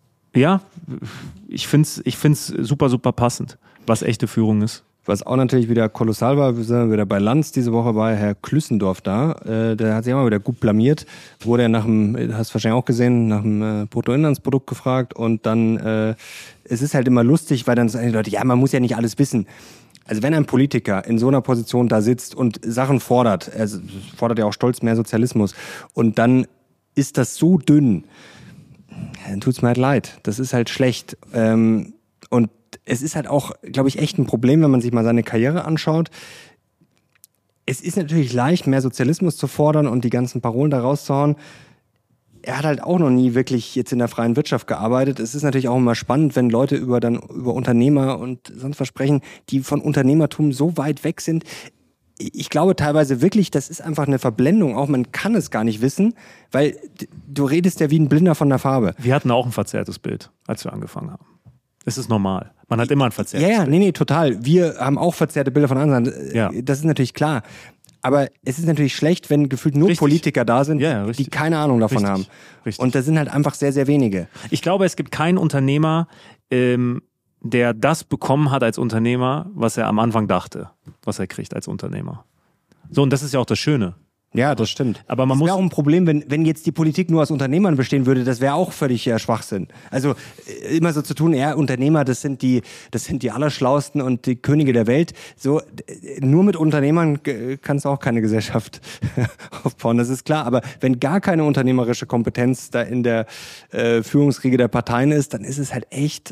ich find's super, super passend, was echte Führung ist. Was auch natürlich wieder kolossal war, wir sind wieder bei Lanz diese Woche, war Herr Klüssendorf da. Der hat sich immer wieder gut blamiert. Wurde er hast du wahrscheinlich auch gesehen, nach dem Bruttoinlandsprodukt gefragt. Und dann, es ist halt immer lustig, weil dann sagen die Leute, ja, man muss ja nicht alles wissen. Also wenn ein Politiker in so einer Position da sitzt und Sachen fordert, er fordert ja auch stolz mehr Sozialismus, und dann ist das so dünn, dann tut's mir halt leid. Das ist halt schlecht. Und es ist halt auch, glaube ich, echt ein Problem, wenn man sich mal seine Karriere anschaut. Es ist natürlich leicht, mehr Sozialismus zu fordern und die ganzen Parolen da rauszuhauen. er hat halt auch noch nie wirklich jetzt in der freien Wirtschaft gearbeitet. Es ist natürlich auch immer spannend, wenn Leute über Unternehmer und sonst was sprechen, die von Unternehmertum so weit weg sind. Ich glaube teilweise wirklich, das ist einfach eine Verblendung. Auch man kann es gar nicht wissen, weil du redest ja wie ein Blinder von der Farbe. Wir hatten auch ein verzerrtes Bild, als wir angefangen haben. Es ist normal. Man hat immer ein verzerrtes Bild. Ja, nee, total. Wir haben auch verzerrte Bilder von anderen. Ja. Das ist natürlich klar. Aber es ist natürlich schlecht, wenn gefühlt nur Politiker da sind, die keine Ahnung davon haben. Richtig. Und das sind halt einfach sehr, sehr wenige. Ich glaube, es gibt keinen Unternehmer, der das bekommen hat als Unternehmer, was er am Anfang dachte, was er kriegt als Unternehmer. So, und das ist ja auch das Schöne. Ja, das stimmt. Aber man wäre auch ein Problem, wenn jetzt die Politik nur aus Unternehmern bestehen würde, das wäre auch völlig Schwachsinn. Also immer so zu tun, Unternehmer, das sind die Allerschlausten und die Könige der Welt. So, nur mit Unternehmern kannst du auch keine Gesellschaft aufbauen, das ist klar. Aber wenn gar keine unternehmerische Kompetenz da in der Führungsriege der Parteien ist, dann ist es halt echt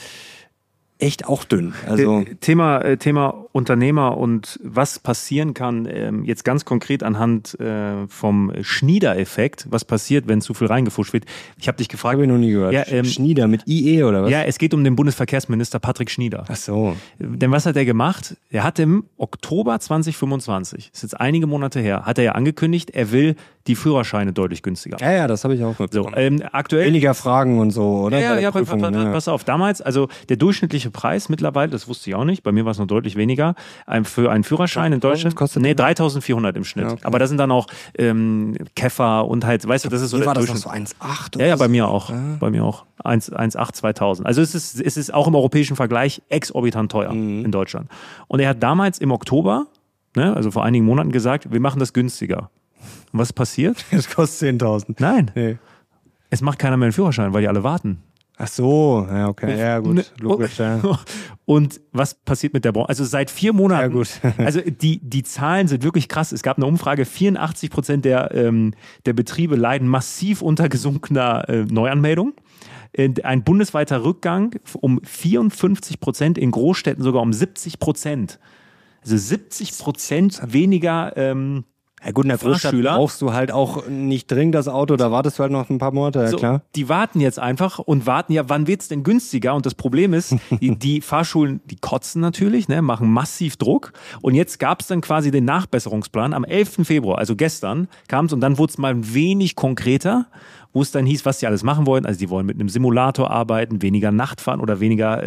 auch dünn. Also Thema Unternehmer und was passieren kann, jetzt ganz konkret anhand vom Schnieder-Effekt, was passiert, wenn zu viel reingefuscht wird. Ich habe dich gefragt. Habe ich noch nie gehört. Ja, Schnieder mit IE oder was? Ja, es geht um den Bundesverkehrsminister Patrick Schnieder. Ach so. Denn was hat er gemacht? Er hat im Oktober 2025, ist jetzt einige Monate her, hat er ja angekündigt, er will die Führerscheine deutlich günstiger. Ja, das habe ich auch mitbekommen. So, aktuell weniger Fragen und so, oder? Ja, pass auf. Damals, also der durchschnittliche Preis mittlerweile, das wusste ich auch nicht, bei mir war es noch deutlich weniger, für einen Führerschein in Deutschland kostet 3.400 im Schnitt. Ja, okay. Aber da sind dann auch Käfer und halt, weißt du, das ist so. War das noch so 1,8? Ja, bei mir auch. Ja. Bei mir auch. 1,8, 2000. Also es ist auch im europäischen Vergleich exorbitant teuer in Deutschland. Und er hat damals im Oktober, also vor einigen Monaten gesagt, wir machen das günstiger. Und was passiert? Es kostet 10.000. Nein. Nee. Es macht keiner mehr einen Führerschein, weil die alle warten. Ach so, ja, okay. Ja, gut. Logisch, ja. Und was passiert mit der Branche? Also seit 4 Monaten. Ja, gut. Also die Zahlen sind wirklich krass. Es gab eine Umfrage, 84% der Betriebe leiden massiv unter gesunkener Neuanmeldung. Ein bundesweiter Rückgang um 54%, in Großstädten sogar um 70%. Also 70% weniger ja gut, in der Großstadt brauchst du halt auch nicht dringend das Auto, da wartest du halt noch ein paar Monate, ja klar. Die warten jetzt einfach und warten ja, wann wird's denn günstiger? Und das Problem ist, die Fahrschulen, die kotzen natürlich, machen massiv Druck. Und jetzt gab's dann quasi den Nachbesserungsplan. Am 11. Februar, also gestern, kam's und dann wurde es mal ein wenig konkreter, wo es dann hieß, was die alles machen wollen. Also die wollen mit einem Simulator arbeiten, weniger Nachtfahren oder weniger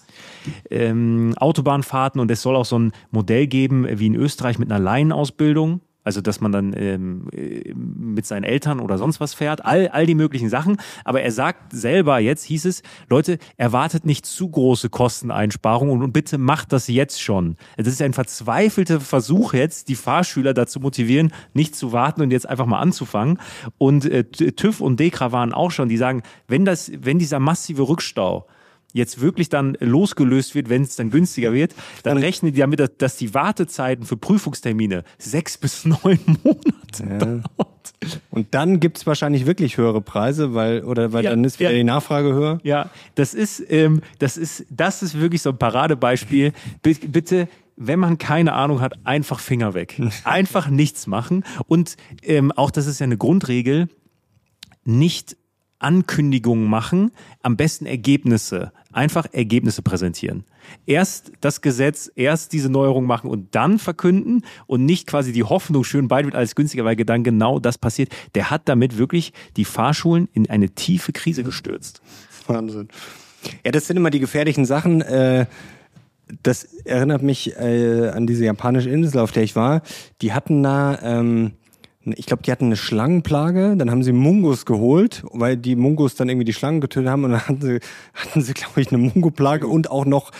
Autobahnfahrten. Und es soll auch so ein Modell geben, wie in Österreich mit einer Laienausbildung. Also, dass man dann mit seinen Eltern oder sonst was fährt, all die möglichen Sachen. Aber er sagt selber, jetzt hieß es, Leute, erwartet nicht zu große Kosteneinsparungen und bitte macht das jetzt schon. Das ist ein verzweifelter Versuch jetzt, die Fahrschüler dazu motivieren, nicht zu warten und jetzt einfach mal anzufangen. Und TÜV und DEKRA waren auch schon, die sagen, wenn dieser massive Rückstau jetzt wirklich dann losgelöst wird, wenn es dann günstiger wird, dann rechnen die damit, dass die Wartezeiten für Prüfungstermine 6 bis 9 Monate dauert. Und dann gibt es wahrscheinlich wirklich höhere Preise, weil dann ist wieder die Nachfrage höher. Ja, das ist wirklich so ein Paradebeispiel. Bitte, wenn man keine Ahnung hat, einfach Finger weg. Einfach nichts machen. Und auch das ist ja eine Grundregel, nicht Ankündigungen machen, am besten Ergebnisse. Einfach Ergebnisse präsentieren. Erst das Gesetz, erst diese Neuerung machen und dann verkünden und nicht quasi die Hoffnung, schön bald wird alles günstiger, weil dann genau das passiert. Der hat damit wirklich die Fahrschulen in eine tiefe Krise gestürzt. Wahnsinn. Ja, das sind immer die gefährlichen Sachen. Das erinnert mich an diese japanische Insel, auf der ich war. Die hatten da ich glaube, die hatten eine Schlangenplage, dann haben sie Mungus geholt, weil die Mungus dann irgendwie die Schlangen getötet haben und dann hatten sie glaube ich, eine Mungoplage und auch noch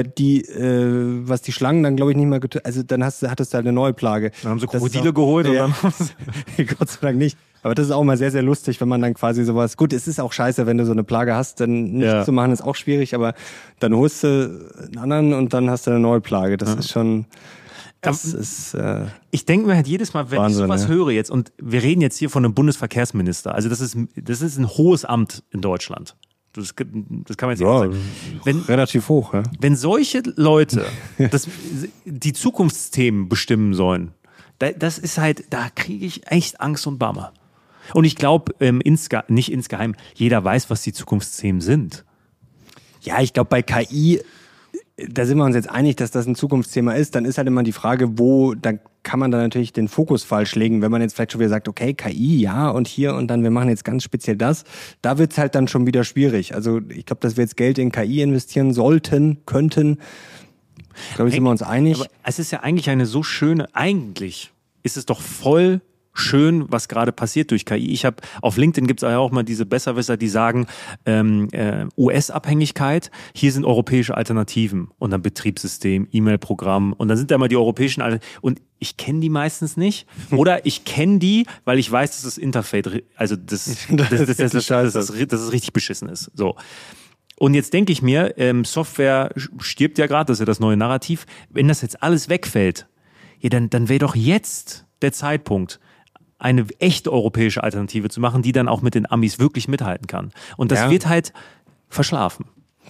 was die Schlangen dann, glaube ich, nicht mehr getötet, also dann hattest du halt eine neue Plage. Dann haben sie Krokodile geholt und dann Gott sei Dank nicht. Aber das ist auch mal sehr, sehr lustig, wenn man dann quasi sowas, gut, es ist auch scheiße, wenn du so eine Plage hast, dann nichts zu machen ist auch schwierig, aber dann holst du einen anderen und dann hast du eine neue Plage, das ist schon... Das ist, ich denke mir halt jedes Mal, wenn Wahnsinn, ich sowas höre jetzt, und wir reden jetzt hier von einem Bundesverkehrsminister, also das ist ein hohes Amt in Deutschland. Das kann man jetzt nicht sagen. Relativ hoch, ja. Wenn solche Leute die Zukunftsthemen bestimmen sollen, das ist halt, da kriege ich echt Angst und Bammel. Und ich glaube, nicht insgeheim, jeder weiß, was die Zukunftsthemen sind. Ja, ich glaube, bei KI, da sind wir uns jetzt einig, dass das ein Zukunftsthema ist. Dann ist halt immer die Frage, dann kann man da natürlich den Fokus falsch legen. Wenn man jetzt vielleicht schon wieder sagt, okay, KI, ja, und hier und dann, wir machen jetzt ganz speziell das. Da wird's halt dann schon wieder schwierig. Also ich glaube, dass wir jetzt Geld in KI investieren könnten. Ich glaube, sind wir uns einig. Aber es ist ja eigentlich eigentlich ist es doch voll schön, was gerade passiert durch KI. Auf LinkedIn gibt es ja auch mal diese Besserwisser, die sagen, US-Abhängigkeit, hier sind europäische Alternativen und dann Betriebssystem, E-Mail-Programm und dann sind da mal die europäischen und ich kenne die meistens nicht oder ich kenne die, weil ich weiß, dass das Interface, also dass es richtig beschissen ist. So. Und jetzt denke ich mir, Software stirbt ja gerade, das ist ja das neue Narrativ. Wenn das jetzt alles wegfällt, ja, dann wäre doch jetzt der Zeitpunkt, eine echte europäische Alternative zu machen, die dann auch mit den Amis wirklich mithalten kann. Und das wird halt verschlafen.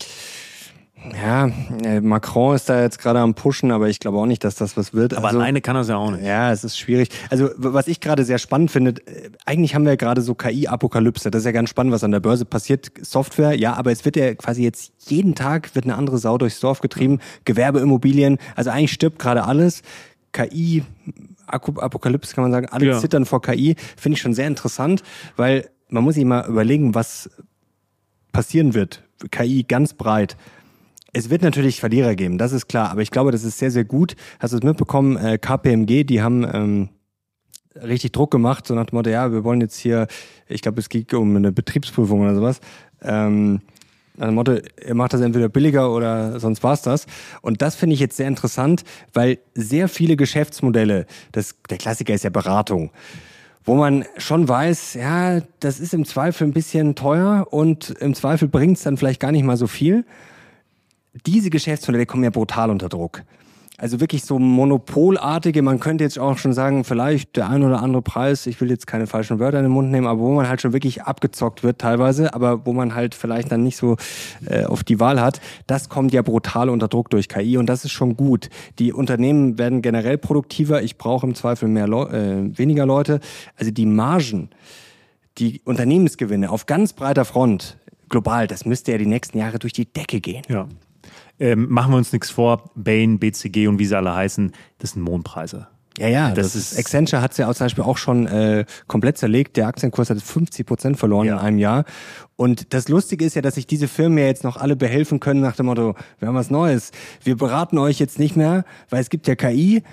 Ja, Macron ist da jetzt gerade am Pushen, aber ich glaube auch nicht, dass das was wird. Aber alleine kann er es ja auch nicht. Ja, es ist schwierig. Also was ich gerade sehr spannend finde, eigentlich haben wir ja gerade so KI-Apokalypse. Das ist ja ganz spannend, was an der Börse passiert. Software, ja, aber es wird ja quasi jetzt jeden Tag wird eine andere Sau durchs Dorf getrieben. Gewerbeimmobilien, also eigentlich stirbt gerade alles. KI, Apokalypse kann man sagen, alle zittern vor KI, finde ich schon sehr interessant, weil man muss sich mal überlegen, was passieren wird. KI ganz breit. Es wird natürlich Verlierer geben, das ist klar, aber ich glaube, das ist sehr, sehr gut. Hast du es mitbekommen, KPMG, die haben richtig Druck gemacht, so nach dem Motto, ja, wir wollen jetzt hier, ich glaube, es geht um eine Betriebsprüfung oder sowas, nach dem Motto, ihr macht das entweder billiger oder sonst war's das. Und das finde ich jetzt sehr interessant, weil sehr viele Geschäftsmodelle, der Klassiker ist ja Beratung, wo man schon weiß, ja, das ist im Zweifel ein bisschen teuer und im Zweifel bringt's dann vielleicht gar nicht mal so viel. Diese Geschäftsmodelle kommen ja brutal unter Druck. Also wirklich so monopolartige, man könnte jetzt auch schon sagen, vielleicht der ein oder andere Preis, ich will jetzt keine falschen Wörter in den Mund nehmen, aber wo man halt schon wirklich abgezockt wird teilweise, aber wo man halt vielleicht dann nicht so auf die Wahl hat, das kommt ja brutal unter Druck durch KI und das ist schon gut. Die Unternehmen werden generell produktiver, ich brauche im Zweifel weniger Leute. Also die Margen, die Unternehmensgewinne auf ganz breiter Front, global, das müsste ja die nächsten Jahre durch die Decke gehen. Ja. Machen wir uns nichts vor, Bain, BCG und wie sie alle heißen, das sind Mondpreise. Ja, das ist Accenture hat es ja zum Beispiel auch schon komplett zerlegt. Der Aktienkurs hat 50% verloren in einem Jahr. Und das Lustige ist ja, dass sich diese Firmen ja jetzt noch alle behelfen können nach dem Motto, wir haben was Neues. Wir beraten euch jetzt nicht mehr, weil es gibt ja KI.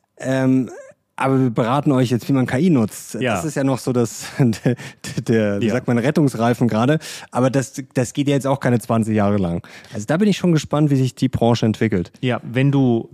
Aber wir beraten euch jetzt, wie man KI nutzt. Ja. Das ist ja noch so wie sagt man, Rettungsreifen gerade. Aber das geht ja jetzt auch keine 20 Jahre lang. Also da bin ich schon gespannt, wie sich die Branche entwickelt. Ja, wenn du,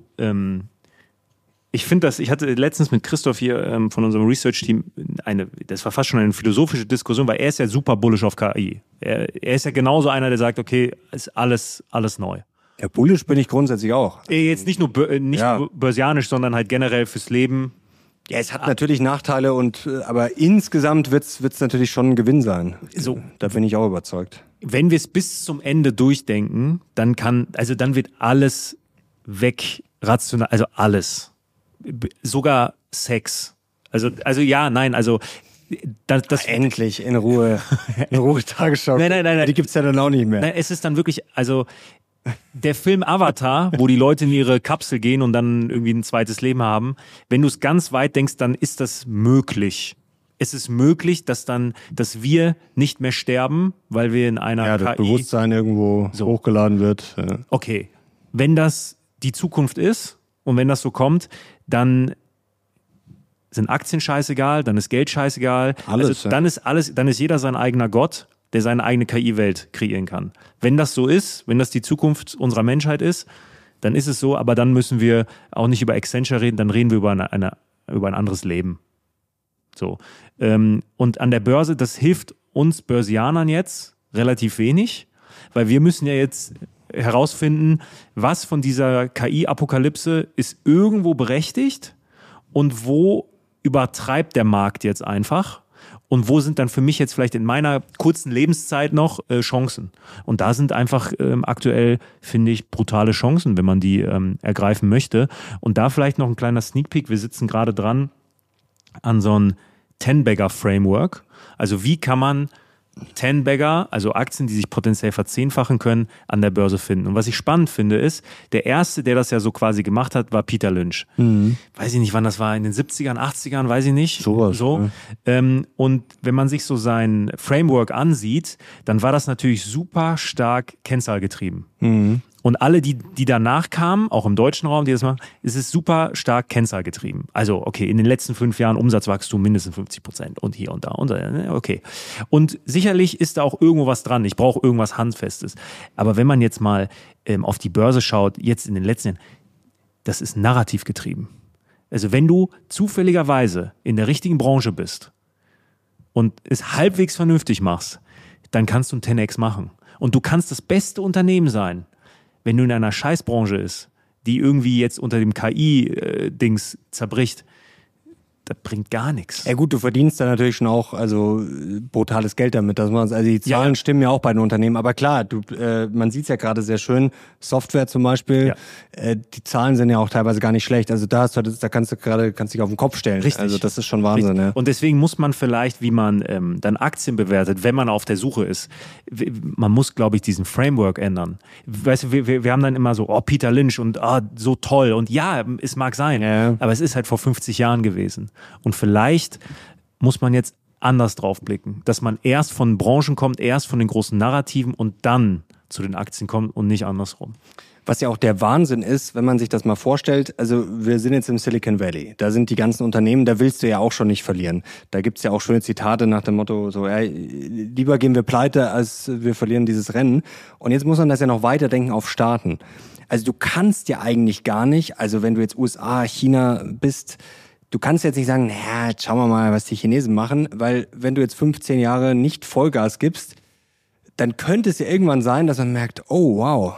ich finde ich hatte letztens mit Christoph hier von unserem Research-Team das war fast schon eine philosophische Diskussion, weil er ist ja super bullish auf KI. Er ist ja genauso einer, der sagt, okay, ist alles neu. Ja, bullish bin ich grundsätzlich auch. Jetzt nicht nur börsianisch, sondern halt generell fürs Leben. Ja, es hat natürlich Nachteile aber insgesamt wird's natürlich schon ein Gewinn sein. So. Da bin ich auch überzeugt. Wenn wir es bis zum Ende durchdenken, dann wird alles wegrational, also alles. Sogar Sex. Also ja, nein, also das endlich in Ruhe Tagesschau. Nein. Die gibt's ja dann auch nicht mehr. Nein, es ist dann wirklich, also der Film Avatar, wo die Leute in ihre Kapsel gehen und dann irgendwie ein zweites Leben haben, wenn du es ganz weit denkst, dann ist das möglich. Es ist möglich, dass wir nicht mehr sterben, weil wir in einer das Bewusstsein irgendwo hochgeladen wird. Ja. Okay, wenn das die Zukunft ist und wenn das so kommt, dann sind Aktien scheißegal, dann ist Geld scheißegal. Alles, dann ist jeder sein eigener Gott, der seine eigene KI-Welt kreieren kann. Wenn das so ist, wenn das die Zukunft unserer Menschheit ist, dann ist es so, aber dann müssen wir auch nicht über Accenture reden, dann reden wir über ein anderes Leben. So. Und an der Börse, das hilft uns Börsianern jetzt relativ wenig, weil wir müssen ja jetzt herausfinden, was von dieser KI-Apokalypse ist irgendwo berechtigt und wo übertreibt der Markt jetzt einfach. Und wo sind dann für mich jetzt vielleicht in meiner kurzen Lebenszeit noch Chancen? Und da sind einfach aktuell, finde ich, brutale Chancen, wenn man die ergreifen möchte. Und da vielleicht noch ein kleiner Sneak Peek. Wir sitzen gerade dran an so einem 10-Bagger-Framework. Also wie kann man 10-Bagger, also Aktien, die sich potenziell verzehnfachen können, an der Börse finden. Und was ich spannend finde, ist, der Erste, der das ja so quasi gemacht hat, war Peter Lynch. Weiß ich nicht, wann das war, in den 70ern, 80ern, weiß ich nicht. Sowas. So. Ja. Und wenn man sich so sein Framework ansieht, dann war das natürlich super stark kennzahlgetrieben. Und alle, die danach kamen, auch im deutschen Raum, die das machen, ist es super stark kennzahlgetrieben. Also, okay, in den letzten 5 Jahren Umsatzwachstum mindestens 50% und hier und da und da, okay. Und sicherlich ist da auch irgendwo was dran. Ich brauche irgendwas Handfestes. Aber wenn man jetzt mal auf die Börse schaut, jetzt in den letzten Jahren, das ist narrativ getrieben. Also, wenn du zufälligerweise in der richtigen Branche bist und es halbwegs vernünftig machst, dann kannst du ein 10x machen. Und du kannst das beste Unternehmen sein, wenn du in einer Scheißbranche ist, die irgendwie jetzt unter dem KI-Dings zerbricht, das bringt gar nichts. Ja gut, du verdienst da natürlich schon auch brutales Geld damit. Also die Zahlen stimmen ja auch bei den Unternehmen. Aber klar, man sieht es ja gerade sehr schön. Software zum Beispiel, die Zahlen sind ja auch teilweise gar nicht schlecht. Also da kannst du dich auf den Kopf stellen. Richtig. Also das ist schon Wahnsinn. Ja. Und deswegen muss man vielleicht, wie man dann Aktien bewertet, wenn man auf der Suche ist, man muss, glaube ich, diesen Framework ändern. Weißt du, wir haben dann immer so, oh, Peter Lynch und so toll. Und ja, es mag sein, aber es ist halt vor 50 Jahren gewesen. Und vielleicht muss man jetzt anders drauf blicken, dass man erst von Branchen kommt, erst von den großen Narrativen und dann zu den Aktien kommt und nicht andersrum. Was ja auch der Wahnsinn ist, wenn man sich das mal vorstellt, also wir sind jetzt im Silicon Valley, da sind die ganzen Unternehmen, da willst du ja auch schon nicht verlieren. Da gibt's ja auch schöne Zitate nach dem Motto, so, lieber gehen wir pleite, als wir verlieren dieses Rennen. Und jetzt muss man das ja noch weiterdenken auf Staaten. Also du kannst ja eigentlich gar nicht, also wenn du jetzt USA, China bist, du kannst jetzt nicht sagen, naja, jetzt schauen wir mal, was die Chinesen machen, weil wenn du jetzt 15 Jahre nicht Vollgas gibst, dann könnte es ja irgendwann sein, dass man merkt, oh wow,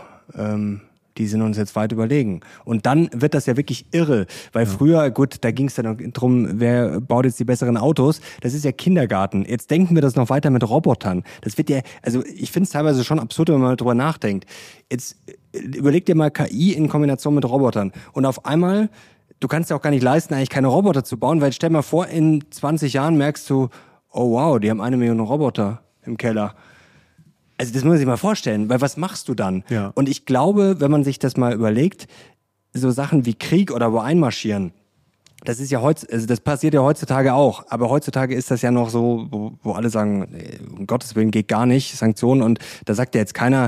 die sind uns jetzt weit überlegen. Und dann wird das ja wirklich irre, weil früher, gut, da ging es dann drum, wer baut jetzt die besseren Autos, das ist ja Kindergarten. Jetzt denken wir das noch weiter mit Robotern. Das wird ja, also ich finde es teilweise schon absurd, wenn man mal drüber nachdenkt. Jetzt überleg dir mal KI in Kombination mit Robotern und auf einmal, du kannst ja auch gar nicht leisten, eigentlich keine Roboter zu bauen, weil stell mal vor, in 20 Jahren merkst du, oh wow, die haben 1 Million Roboter im Keller. Also das muss man sich mal vorstellen, weil was machst du dann? Ja. Und ich glaube, wenn man sich das mal überlegt, so Sachen wie Krieg oder wo einmarschieren, das ist ja also das passiert ja heutzutage auch. Aber heutzutage ist das ja noch so, wo alle sagen, um Gottes Willen geht gar nicht, Sanktionen. Und da sagt ja jetzt keiner,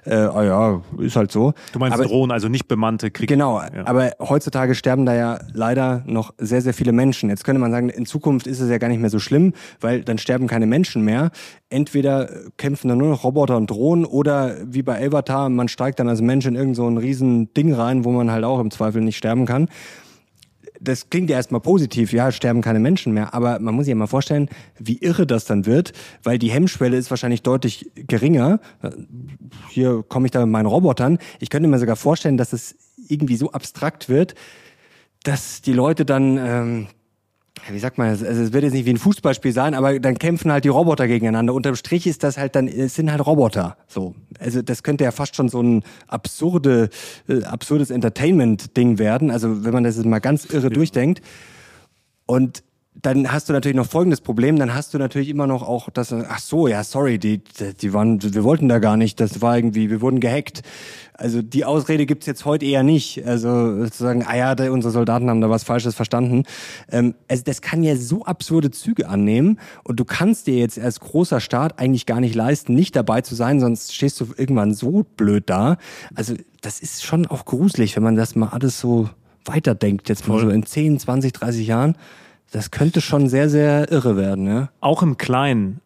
ist halt so. Du meinst Drohnen, also nicht bemannte Krieg. Genau, aber heutzutage sterben da ja leider noch sehr, sehr viele Menschen. Jetzt könnte man sagen, in Zukunft ist es ja gar nicht mehr so schlimm, weil dann sterben keine Menschen mehr. Entweder kämpfen dann nur noch Roboter und Drohnen oder wie bei Avatar, man steigt dann als Mensch in irgend so ein riesen Ding rein, wo man halt auch im Zweifel nicht sterben kann. Das klingt ja erstmal positiv, ja, sterben keine Menschen mehr, aber man muss sich ja mal vorstellen, wie irre das dann wird, weil die Hemmschwelle ist wahrscheinlich deutlich geringer. Hier komme ich da mit meinen Robotern. Ich könnte mir sogar vorstellen, dass es irgendwie so abstrakt wird, dass die Leute dann, wie sagt man, also es wird jetzt nicht wie ein Fußballspiel sein, aber dann kämpfen halt die Roboter gegeneinander. Unterm Strich ist das halt dann, es sind halt Roboter. So, also das könnte ja fast schon so ein absurdes Entertainment-Ding werden. Also wenn man das jetzt mal ganz irre durchdenkt. Und dann hast du natürlich noch folgendes Problem, dann hast du natürlich immer noch auch das, ach so, ja, sorry, die waren, wir wollten da gar nicht, das war irgendwie, wir wurden gehackt. Also die Ausrede gibt's jetzt heute eher nicht. Also sozusagen, unsere Soldaten haben da was Falsches verstanden. Also das kann ja so absurde Züge annehmen und du kannst dir jetzt als großer Staat eigentlich gar nicht leisten, nicht dabei zu sein, sonst stehst du irgendwann so blöd da. Also das ist schon auch gruselig, wenn man das mal alles so weiterdenkt, jetzt mal so in 10, 20, 30 Jahren. Das könnte schon sehr, sehr irre werden, ja. Auch im Kleinen.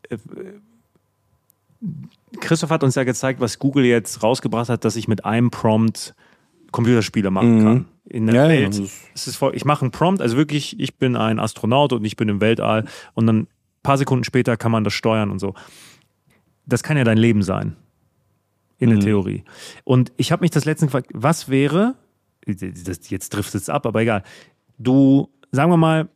Christoph hat uns ja gezeigt, was Google jetzt rausgebracht hat, dass ich mit einem Prompt Computerspiele machen kann. In der Welt. Ich mache einen Prompt, also wirklich, ich bin ein Astronaut und ich bin im Weltall und dann ein paar Sekunden später kann man das steuern und so. Das kann ja dein Leben sein. In der Theorie. Und ich habe mich das letztens gefragt, was wäre, jetzt driftet es ab, aber egal, sagen wir mal,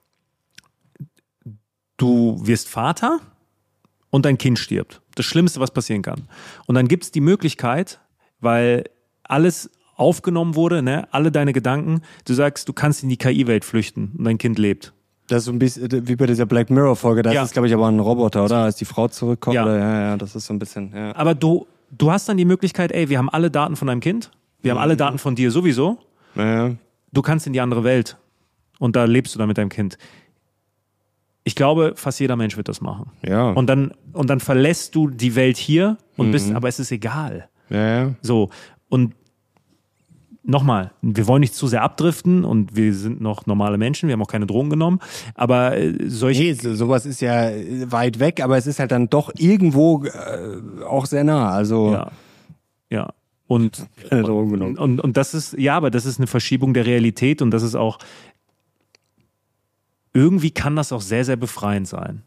du wirst Vater und dein Kind stirbt. Das Schlimmste, was passieren kann. Und dann gibt es die Möglichkeit, weil alles aufgenommen wurde, ne, alle deine Gedanken, du sagst, du kannst in die KI-Welt flüchten und dein Kind lebt. Das ist so ein bisschen wie bei dieser Black Mirror-Folge. Das ist, glaube ich, aber ein Roboter, oder? Als die Frau zurückkommt. Ja, ja, das ist so ein bisschen. Ja. Aber du hast dann die Möglichkeit, wir haben alle Daten von deinem Kind, wir haben alle Daten von dir sowieso. Ja. Du kannst in die andere Welt und da lebst du dann mit deinem Kind. Ich glaube, fast jeder Mensch wird das machen. Ja. Und dann verlässt du die Welt hier und bist, aber es ist egal. Ja. So. Und nochmal, wir wollen nicht zu sehr abdriften und wir sind noch normale Menschen, wir haben auch keine Drogen genommen, aber sowas ist ja weit weg, aber es ist halt dann doch irgendwo auch sehr nah, also ja. Und das ist, aber das ist eine Verschiebung der Realität und das ist auch, irgendwie kann das auch sehr, sehr befreiend sein.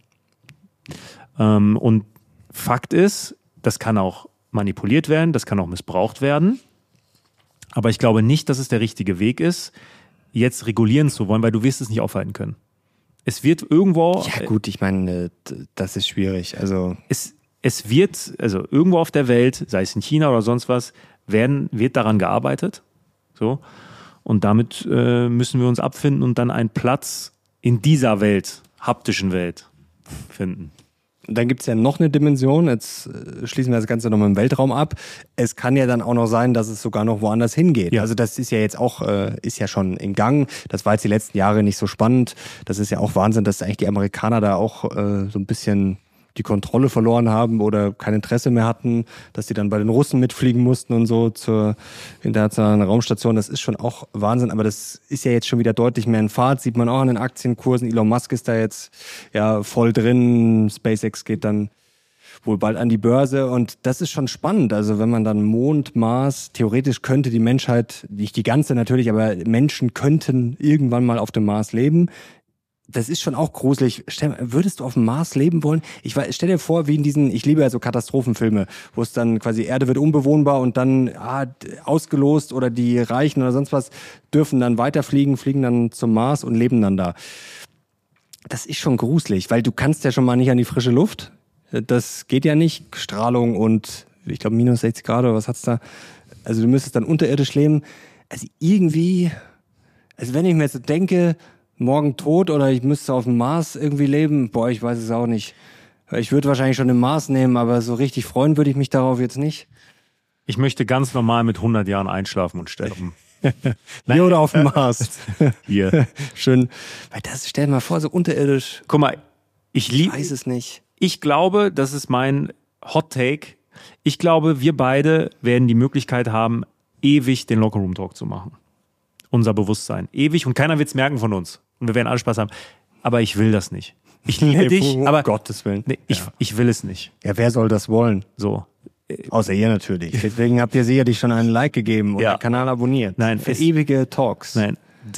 Und Fakt ist, das kann auch manipuliert werden, das kann auch missbraucht werden. Aber ich glaube nicht, dass es der richtige Weg ist, jetzt regulieren zu wollen, weil du wirst es nicht aufhalten können. Es wird irgendwo... Ja gut, ich meine, das ist schwierig. Also es wird, also irgendwo auf der Welt, sei es in China oder sonst was, wird daran gearbeitet. So. Und damit müssen wir uns abfinden und dann einen Platz in dieser Welt, haptischen Welt, finden. Dann gibt es ja noch eine Dimension, jetzt schließen wir das Ganze nochmal im Weltraum ab. Es kann ja dann auch noch sein, dass es sogar noch woanders hingeht. Ja. Also das ist ja jetzt auch, ist ja schon in Gang. Das war jetzt die letzten Jahre nicht so spannend. Das ist ja auch Wahnsinn, dass eigentlich die Amerikaner da auch so ein bisschen die Kontrolle verloren haben oder kein Interesse mehr hatten, dass die dann bei den Russen mitfliegen mussten und so zur internationalen Raumstation. Das ist schon auch Wahnsinn, aber das ist ja jetzt schon wieder deutlich mehr in Fahrt, sieht man auch an den Aktienkursen. Elon Musk ist da jetzt ja voll drin, SpaceX geht dann wohl bald an die Börse und das ist schon spannend. Also wenn man dann Mond, Mars, theoretisch könnte die Menschheit, nicht die ganze natürlich, aber Menschen könnten irgendwann mal auf dem Mars leben. Das ist schon auch gruselig. Würdest du auf dem Mars leben wollen? Stell dir vor, wie in diesen, ich liebe ja so Katastrophenfilme, wo es dann quasi Erde wird unbewohnbar und dann ausgelost oder die Reichen oder sonst was dürfen dann weiterfliegen, fliegen dann zum Mars und leben dann da. Das ist schon gruselig, weil du kannst ja schon mal nicht an die frische Luft. Das geht ja nicht. Strahlung und ich glaube minus 60 Grad oder was hat's da? Also du müsstest dann unterirdisch leben. Also irgendwie, also wenn ich mir jetzt so denke, morgen tot oder ich müsste auf dem Mars irgendwie leben, ich weiß es auch nicht. Ich würde wahrscheinlich schon den Mars nehmen, aber so richtig freuen würde ich mich darauf jetzt nicht. Ich möchte ganz normal mit 100 Jahren einschlafen und sterben. Hier oder auf dem Mars. Hier. Schön. Weil stell dir mal vor, so unterirdisch. Guck mal, ich weiß es nicht. Ich glaube, das ist mein Hot Take. Ich glaube, wir beide werden die Möglichkeit haben, ewig den Lockerroom Talk zu machen. Unser Bewusstsein. Ewig und keiner wird es merken von uns. Und wir werden alle Spaß haben. Aber ich will das nicht. Ich liebe dich, aber um Gottes Willen. Nee, ich will es nicht. Ja, wer soll das wollen? So. Außer ihr natürlich. Deswegen habt ihr sicherlich schon einen Like gegeben und den Kanal abonniert. Nein. Für ewige Talks. Nein.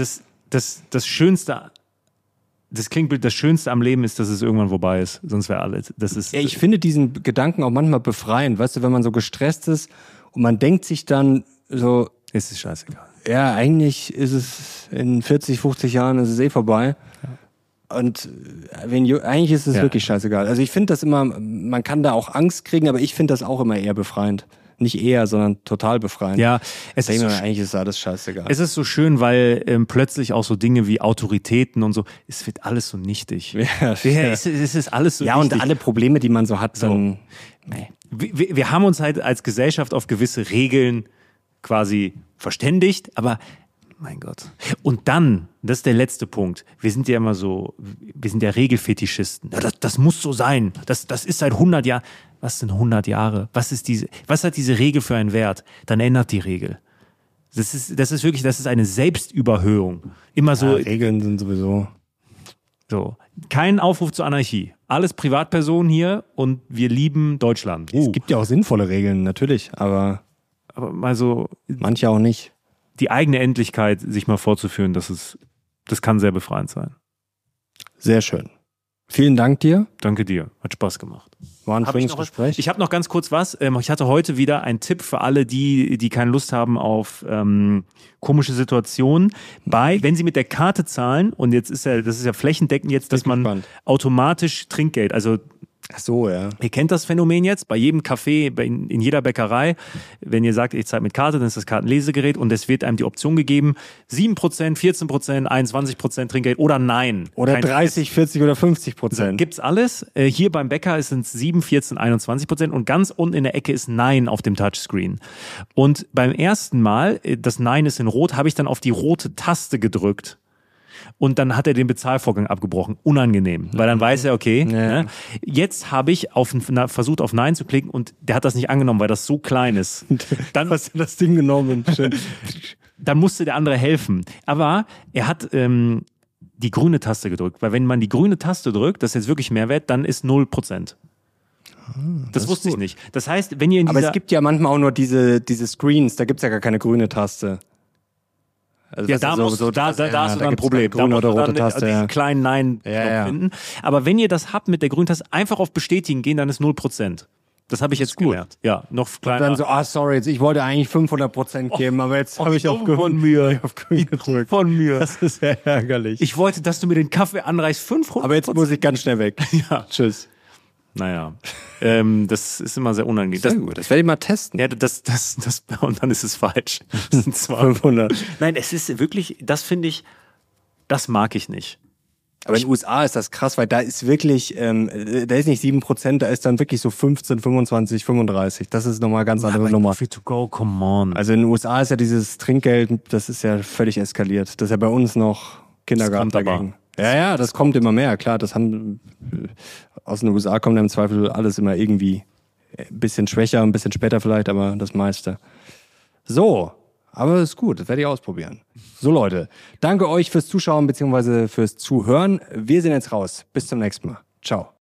Das Schönste, das Klingbild, das Schönste am Leben ist, dass es irgendwann vorbei ist. Sonst wäre alles. Ich finde diesen Gedanken auch manchmal befreiend. Weißt du, wenn man so gestresst ist und man denkt sich dann so, ist es scheißegal. Ja, eigentlich ist es in 40, 50 Jahren ist es eh vorbei. Ja. Und eigentlich ist es wirklich scheißegal. Also ich finde das immer, man kann da auch Angst kriegen, aber ich finde das auch immer eher befreiend. Nicht eher, sondern total befreiend. Ja, eigentlich ist alles scheißegal. Es ist so schön, weil plötzlich auch so Dinge wie Autoritäten und so, es wird alles so nichtig. Es ist alles so nichtig. Und alle Probleme, die man so hat, dann... Wir haben uns halt als Gesellschaft auf gewisse Regeln quasi verständigt, aber mein Gott. Und dann, das ist der letzte Punkt, wir sind ja Regelfetischisten. Ja, das muss so sein. Das ist seit 100 Jahren. Was sind 100 Jahre? Was hat diese Regel für einen Wert? Dann ändert die Regel. Das ist eine Selbstüberhöhung. Immer so. Regeln sind sowieso. So. Kein Aufruf zur Anarchie. Alles Privatpersonen hier und wir lieben Deutschland. Es gibt ja auch sinnvolle Regeln, natürlich, aber mal so. Manche auch nicht. Die eigene Endlichkeit sich mal vorzuführen, das kann sehr befreiend sein. Sehr schön. Vielen Dank dir. Danke dir. Hat Spaß gemacht. War ein schönes Gespräch. Ich habe noch ganz kurz was. Ich hatte heute wieder einen Tipp für alle, die keine Lust haben auf komische Situationen. Wenn sie mit der Karte zahlen, und das ist ja flächendeckend jetzt, dass man automatisch Trinkgeld, also Ach so, ja. Ihr kennt das Phänomen jetzt bei jedem Café, in jeder Bäckerei. Wenn ihr sagt, ich zahle mit Karte, dann ist das Kartenlesegerät und es wird einem die Option gegeben, 7%, 14%, 21% Trinkgeld oder nein. Oder 30, 40 oder 50%. Gibt's alles. Hier beim Bäcker sind es 7, 14, 21% und ganz unten in der Ecke ist Nein auf dem Touchscreen. Und beim ersten Mal, das Nein ist in Rot, habe ich dann auf die rote Taste gedrückt. Und dann hat er den Bezahlvorgang abgebrochen. Unangenehm. Weil dann weiß er, okay. Ja. Ne? Jetzt habe ich versucht, auf Nein zu klicken und der hat das nicht angenommen, weil das so klein ist. Dann hast du das Ding genommen. Dann musste der andere helfen. Aber er hat die grüne Taste gedrückt. Weil wenn man die grüne Taste drückt, das ist jetzt wirklich Mehrwert, dann ist 0%. Das wusste ich nicht. Das heißt, wenn ihr in Aber es gibt ja manchmal auch nur diese Screens, da gibt es ja gar keine grüne Taste. Also ja, da hast du dann ein Problem. Da musst du dann diesen kleinen Nein-Knopf finden. Aber wenn ihr das habt mit der grünen Taste, einfach auf Bestätigen gehen, dann ist 0%. Das habe ich jetzt gelernt. Ja, noch kleiner. Und dann so, sorry, ich wollte eigentlich 500% geben, aber jetzt habe ich auf von mir gedrückt. Von mir. Das ist sehr ärgerlich. Ich wollte, dass du mir den Kaffee anreichst, 500%. Aber jetzt muss ich ganz schnell weg. Ja. Tschüss. Naja, das ist immer sehr unangenehm. Sehr gut, das werde ich mal testen. Ja, und dann ist es falsch. Das sind 500. Nein, es ist wirklich, das finde ich, das mag ich nicht. Aber in den USA ist das krass, weil da ist wirklich, da ist nicht 7%, da ist dann wirklich so 15, 25, 35. Das ist nochmal eine ganz andere Nummer. Coffee to go, come on. Also in den USA ist ja dieses Trinkgeld, das ist ja völlig eskaliert. Das ist ja bei uns noch Kindergarten dagegen. Ja, das kommt immer mehr, klar. Das haben aus den USA kommt ja im Zweifel alles immer irgendwie ein bisschen schwächer, ein bisschen später vielleicht, aber das meiste. So, aber ist gut, das werde ich ausprobieren. So Leute, danke euch fürs Zuschauen bzw. fürs Zuhören. Wir sind jetzt raus. Bis zum nächsten Mal. Ciao.